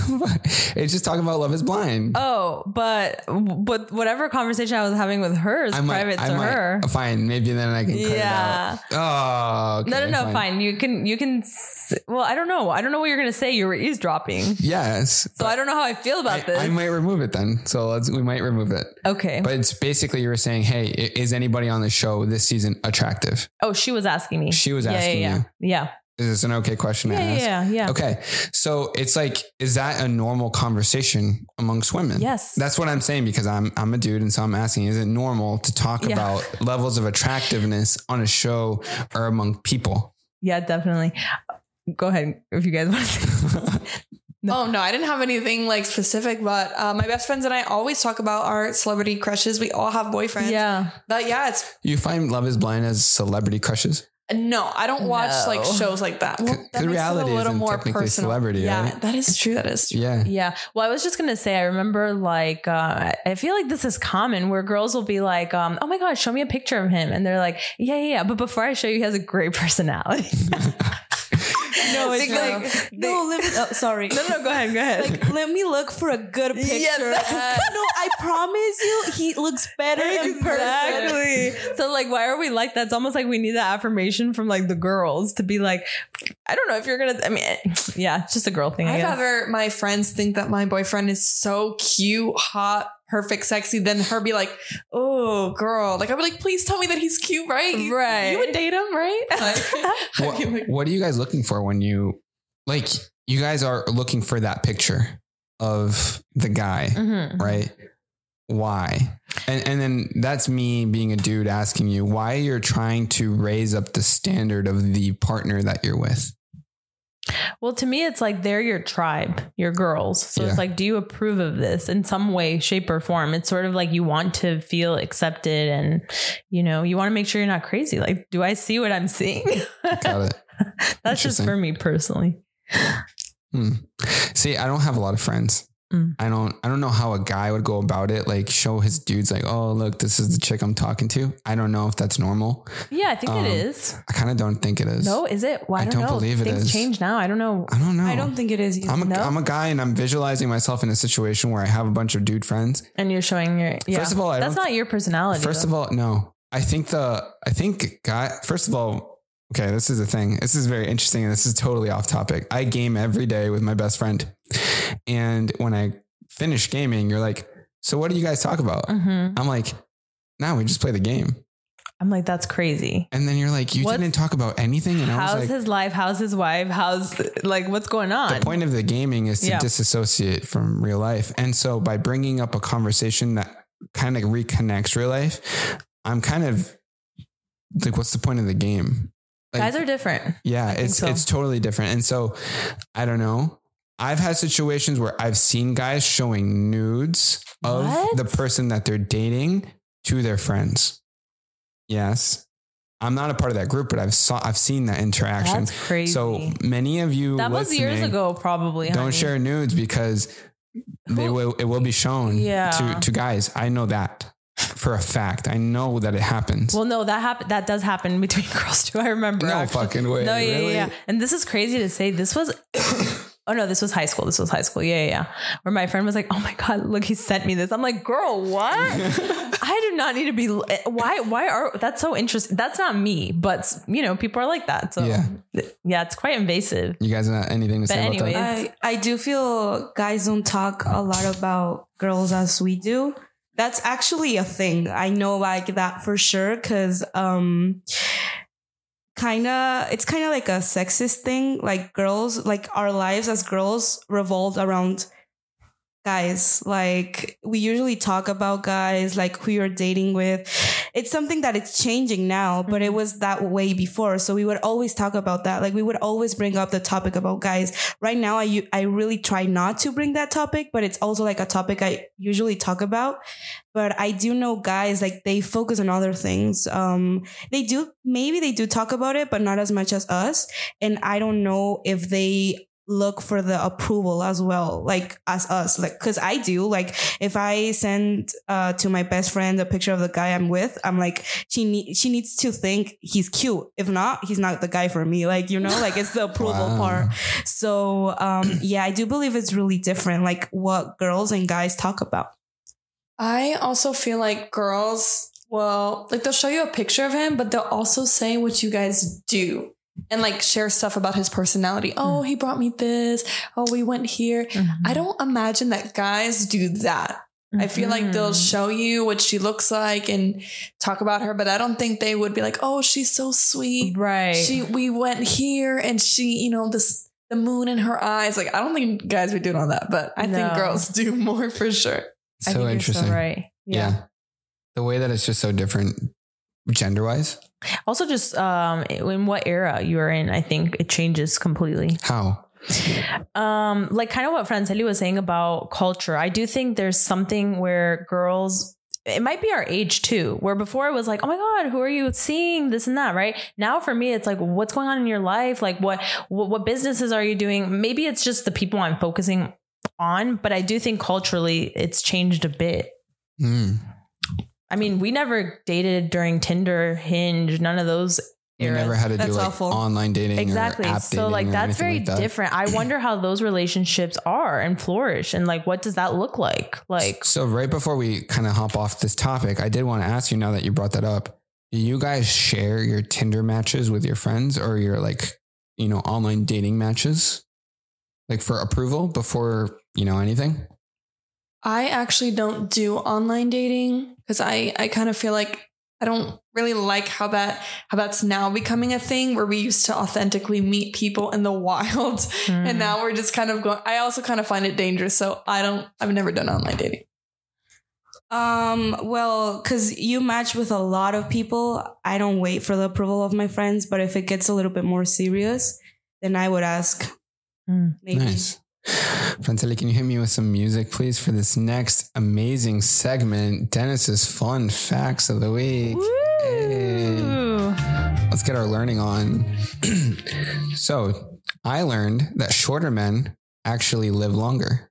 It's just talking about Love is Blind. Oh, but but whatever conversation I was having with her is I might, private I to might, her. Fine. Maybe then I can cut yeah. it out. Oh, okay, no, no, no. fine. Fine. You can, you can, well, I don't know. I don't know what you're going to say. You were eavesdropping. Yes. So I don't know how I feel about I, this. I might remove it then. So let's, we might remove it. Okay. But it's basically you were saying, hey, is anybody on the show this season attractive? Oh, she was asking me. She was yeah, asking yeah, you. Yeah. Is this an okay question yeah, to ask? Yeah, yeah. Okay. So it's like, is that a normal conversation amongst women? Yes. That's what I'm saying because I'm I'm a dude and so I'm asking, is it normal to talk yeah. about levels of attractiveness on a show or among people? Yeah, definitely. Go ahead if you guys want to say. No. Oh, no, I didn't have anything like specific, but uh, my best friends and I always talk about our celebrity crushes. We all have boyfriends. Yeah. But yeah, it's. You find Love is Blind as celebrity crushes? No, I don't watch no. like shows like that. Well, that makes reality it a little more personal. Celebrity, yeah, right? that is true. That is true. Yeah. Yeah. Well, I was just going to say, I remember like, uh, I feel like this is common where girls will be like, um, oh my God, show me a picture of him. And they're like, yeah, yeah, yeah. But before I show you, he has a great personality. know it's Like, like no. Let me. Oh, sorry. No, no, go ahead, go ahead. Like, let me look for a good picture. Yeah, that- no, I promise you, he looks better in person. Exactly. So like, why are we like that? It's almost like we need that affirmation from like the girls to be like, I don't know if you're gonna. I mean, yeah, it's just a girl thing. I I'd guess. rather my friends think that my boyfriend is so cute, hot, perfect, sexy, than her be like, oh, girl. Like, I'd be like, please tell me that he's cute, right? You- Right. You would date him, right? Like, What, what are you guys looking for when you like? You guys are looking for that picture of the guy, Mhm. right? Why? And and then that's me being a dude asking you why you're trying to raise up the standard of the partner that you're with. Well, to me, it's like they're your tribe, your girls. So Yeah. it's like, do you approve of this in some way, shape, or form? It's sort of like you want to feel accepted, and you know, you want to make sure you're not crazy. Like, do I see what I'm seeing? Got it. That's just Interesting. for me personally. Hmm. See, I don't have a lot of friends. Mm. I don't I don't know how a guy would go about it, like show his dudes like, oh, look, this is the chick I'm talking to. I don't know if that's normal. Yeah, I think Um, it is. I kind of don't think it is. No, is it? Well, I, I don't, don't know. believe it Things is. change now. I don't know. I don't know. I don't think it is. Either. I'm a, No? am a guy and I'm visualizing myself in a situation where I have a bunch of dude friends. And you're showing your. Yeah. First of all, I that's don't- not your personality. First of all, no. I think the I think guy first of all, okay, this is the thing. This is very interesting and this is totally off topic. I game every day with my best friend. And when I finish gaming, you're like, so what do you guys talk about? hmm I'm like, no, we just play the game. I'm like, that's crazy. And then you're like, you What's- didn't talk about anything. And I How's was like, his life? How's his wife? How's like what's going on? the point of the gaming is to Yeah. disassociate from real life. And so by bringing up a conversation that kind of reconnects real life, I'm kind of like, what's the point of the game? Like, Guys are different. yeah, I think it's so. it's totally different. And so I don't know. I've had situations where I've seen guys showing nudes of What? the person that they're dating to their friends. Yes. I'm not a part of that group, but I've saw I've seen that interaction. That's crazy. So many of you that was years listening, ago, probably. don't honey. share nudes because they Who- will it will be shown Yeah. to, to guys. I know that for a fact. I know that it happens. Well, no, that happen. That does happen between girls too. I remember. no actually. fucking way. No, yeah, really? yeah, yeah. And this is crazy to say. This was. Oh no, this was high school. This was high school. Yeah, yeah, yeah. Where my friend was like, "Oh my god, look, he sent me this." I'm like, "Girl, what? I do not need to be. Why? Why are? That's so interesting. That's not me, but you know, people are like that. So Yeah. yeah, it's quite invasive. You guys have anything to But say about anyways. that? I, I do feel guys don't talk a lot about girls as we do. That's actually a thing. I know like that for sure. Cause, um, kind of, it's kind of like a sexist thing. Like girls, like our lives as girls revolved around guys. Like we usually talk about guys, like who you're dating with. It's something that it's changing now, but it was that way before. So we would always talk about that. Like we would always bring up the topic about guys. Right now, I, u- I really try not to bring that topic, but it's also like a topic I usually talk about. But I do know guys, like they focus on other things. Um, they do, maybe they do talk about it, but not as much as us. And I don't know if they look for the approval as well, like as us, like, cause I do, like, if I send, uh, to my best friend a picture of the guy I'm with, I'm like, she need, she needs to think he's cute. If not, he's not the guy for me. Like, you know, like it's the approval Wow. part. So, um, yeah, I do believe it's really different, like what girls and guys talk about. I also feel like girls, well, like they'll show you a picture of him, but they'll also say what you guys do and like share stuff about his personality. Oh, he brought me this. Oh, we went here. Mm-hmm. I don't imagine that guys do that. I feel like they'll Mhm. show you what she looks like and talk about her, but I don't think they would be like, oh, she's so sweet. right. She, we went here and she, you know, this, the moon in her eyes. Like, I don't think guys would do all that, but I think No. girls do more for sure. I So think interesting. You're so right. Yeah. Yeah. The way that it's just so different gender wise. Also, just um, in what era you are in, I think it changes completely. How? Um, like kind of what Franceli was saying about culture. I do think there's something where girls, it might be our age too, where before it was like, oh my God, who are you seeing? This and that, right? Now for me, it's like, what's going on in your life? Like what, what, what businesses are you doing? Maybe it's just the people I'm focusing on, but I do think culturally it's changed a bit. Mm. I mean, we never dated during Tinder, Hinge, none of those You eras. never had to do That's like awful. online dating Exactly. or app So dating like or that's anything very like that. different. I wonder how those relationships are and flourish, and like what does that look like? Like So right before we kind of hop off this topic, I did want to ask you, now that you brought that up, do you guys share your Tinder matches with your friends or your like, you know, online dating matches? Like for approval before, you know, anything? I actually don't do online dating because I, I kind of feel like I don't really like how that how that's now becoming a thing where we used to authentically meet people in the wild mm. and now we're just kind of going. I also kind of find it dangerous, so I don't. I've never done online dating. Um, well, because you match with a lot of people, I don't wait for the approval of my friends. But if it gets a little bit more serious, then I would ask. Mm. Maybe. Nice. Franceli, can you hit me with some music, please, for this next amazing segment, Dennis's fun facts of the week. Hey. Let's get our learning on. So I learned that shorter men actually live longer.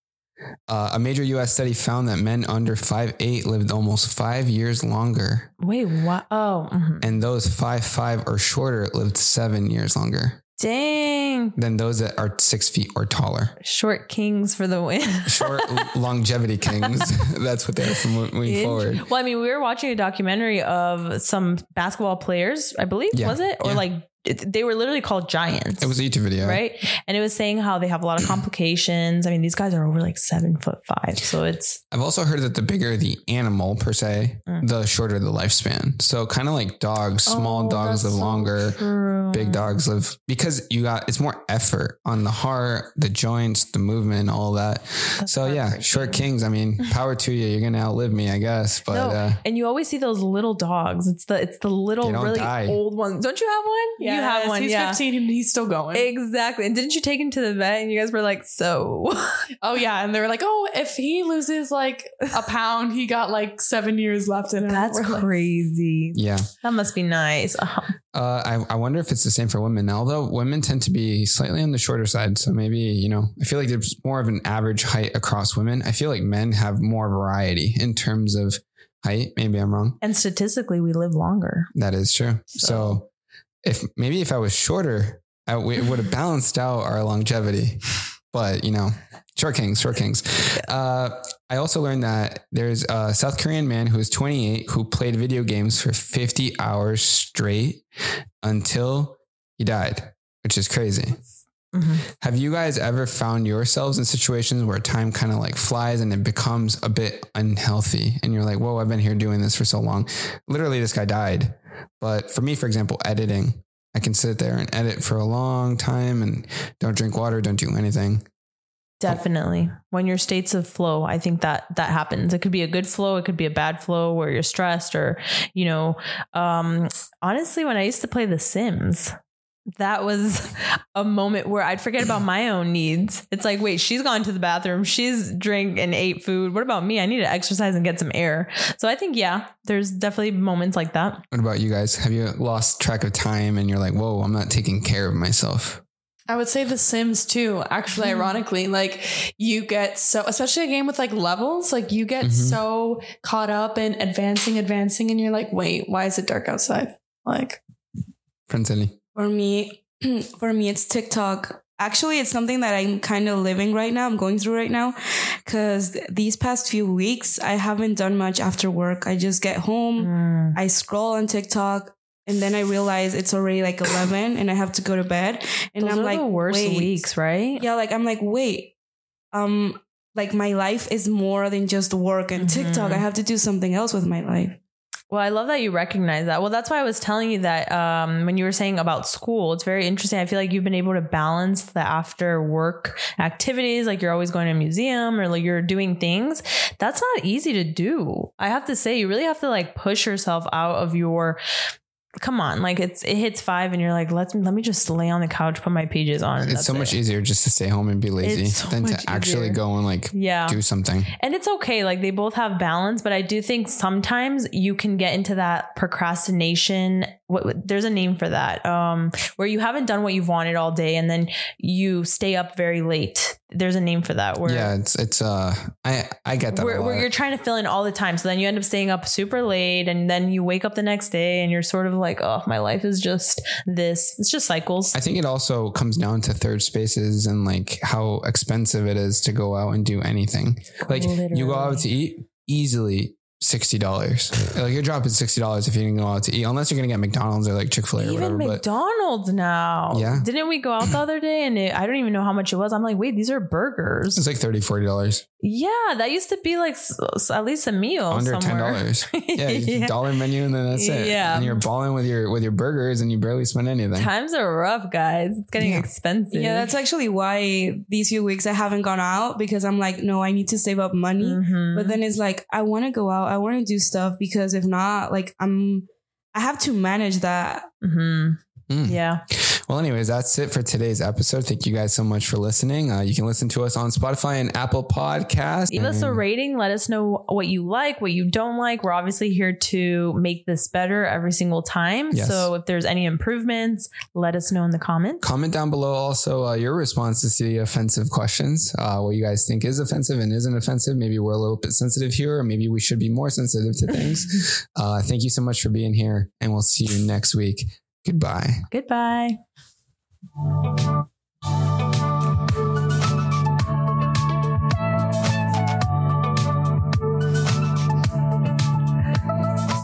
Uh, a major U S study found that men under five eight lived almost five years longer. Wait, what? Oh, mm-hmm. And those five five or shorter lived seven years longer. Dang. Than those that are six feet or taller. Short kings for the win. Short longevity kings. That's what they're from moving forward. Well, I mean, we were watching a documentary of some basketball players, I believe, Yeah. was it? Or Yeah. like, it, they were literally called giants. It was a YouTube video. Right. And it was saying how they have a lot of complications. I mean, these guys are over like seven foot five. So it's. I've also heard that the bigger the animal per se, Mm. the shorter the lifespan. So kind of like dogs, small Oh, dogs live that's so longer. true. Big dogs live because you got, it's more effort on the heart, the joints, the movement, all that. That's so yeah, heartbreaking. short kings. I mean, power to you. You're going to outlive me, I guess. But No, uh, and you always see those little dogs. It's the it's the little They don't really die. old ones. Don't you have one? You have one. He's yeah. fifteen and he's still going. Exactly. And didn't you take him to the vet? And you guys were like, so. Oh yeah, and they were like, oh, if he loses like a pound, he got like seven years left in it. That's We're like, crazy. yeah. That must be nice. Oh. Uh, I, I wonder if it's the same for women now, although women tend to be slightly on the shorter side. So maybe, you know, I feel like there's more of an average height across women. I feel like men have more variety in terms of height. Maybe I'm wrong. And statistically, we live longer. That is true. So, So- if maybe if I was shorter, I w- it would have balanced out our longevity. But, you know, short kings, short kings. Uh, I also learned that there's a South Korean man who is twenty-eight who played video games for fifty hours straight until he died, which is crazy. Mm-hmm. Have you guys ever found yourselves in situations where time kind of like flies and it becomes a bit unhealthy and you're like, whoa, I've been here doing this for so long. Literally, this guy died. But for me, for example, editing, I can sit there and edit for a long time and don't drink water, don't do anything. Definitely. When you're states of flow, I think that that happens. It could be a good flow. It could be a bad flow where you're stressed or, you know, um, honestly, when I used to play The Sims, that was a moment where I'd forget about my own needs. It's like, wait, she's gone to the bathroom. She's drank and ate food. What about me? I need to exercise and get some air. So I think, yeah, there's definitely moments like that. What about you guys? Have you lost track of time and you're like, whoa, I'm not taking care of myself? I would say The Sims too. Actually, ironically, like you get so, especially a game with like levels, like you get Mhm. so caught up in advancing, advancing, and you're like, wait, why is it dark outside? Like, Franceli. For me, for me, it's TikTok. Actually, it's something that I'm kind of living right now. I'm going through right now because these past few weeks, I haven't done much after work. I just get home, Mm. I scroll on TikTok, and then I realize it's already like eleven and I have to go to bed. And Those I'm are like, the worst wait. weeks, right? Yeah, like I'm like, wait, um, like my life is more than just work and Mhm. TikTok. I have to do something else with my life. Well, I love that you recognize that. Well, that's why I was telling you that um, when you were saying about school, it's very interesting. I feel like you've been able to balance the after work activities, like you're always going to a museum or like you're doing things. That's not easy to do. I have to say, you really have to like push yourself out of your. Come on, like it's it hits five and you're like, let's let me just lay on the couch, put my pages on. and It's that's so much it. easier just to stay home and be lazy It's so than to much actually easier. go and like Yeah. do something. And it's okay. Like they both have balance, but I do think sometimes you can get into that procrastination. What, what- there's a name for that, um, where you haven't done what you've wanted all day and then you stay up very late there's a name for that. Where yeah, it's it's uh, I I get that. Where, where you're trying to fill in all the time, so then you end up staying up super late, and then you wake up the next day, and you're sort of like, oh, my life is just this. It's just cycles. I think it also comes down to third spaces and like how expensive it is to go out and do anything. Like Literally. You go out to eat easily. sixty dollars. Like you're dropping sixty dollars if you can go out to eat, unless you're gonna get McDonald's or like Chick-fil-A or even whatever. McDonald's but, now. Yeah. Didn't we go out the other day and it, I don't even know how much it was. I'm like, wait, these are burgers. It's like thirty dollars, forty dollars. Yeah, that used to be like s- at least a meal. Under somewhere. ten dollars. Yeah, yeah. dollar menu and then that's it. Yeah. And you're balling with your with your burgers and you barely spend anything. Times are rough, guys. It's getting yeah. expensive. Yeah, that's actually why these few weeks I haven't gone out, because I'm like, no, I need to save up money. Mm-hmm. But then it's like, I want to go out. I want to do stuff, because if not, like I'm, I have to manage that. Mm-hmm. Mm. Yeah. Well, anyways, that's it for today's episode. Thank you guys so much for listening. Uh, you can listen to us on Spotify and Apple Podcasts. Give us a rating. Let us know what you like, what you don't like. We're obviously here to make this better every single time. Yes. So if there's any improvements, let us know in the comments. Comment down below also uh, your responses to the offensive questions. Uh, what you guys think is offensive and isn't offensive. Maybe we're a little bit sensitive here, or maybe we should be more sensitive to things. uh, thank you so much for being here, and we'll see you next week. Goodbye. Goodbye.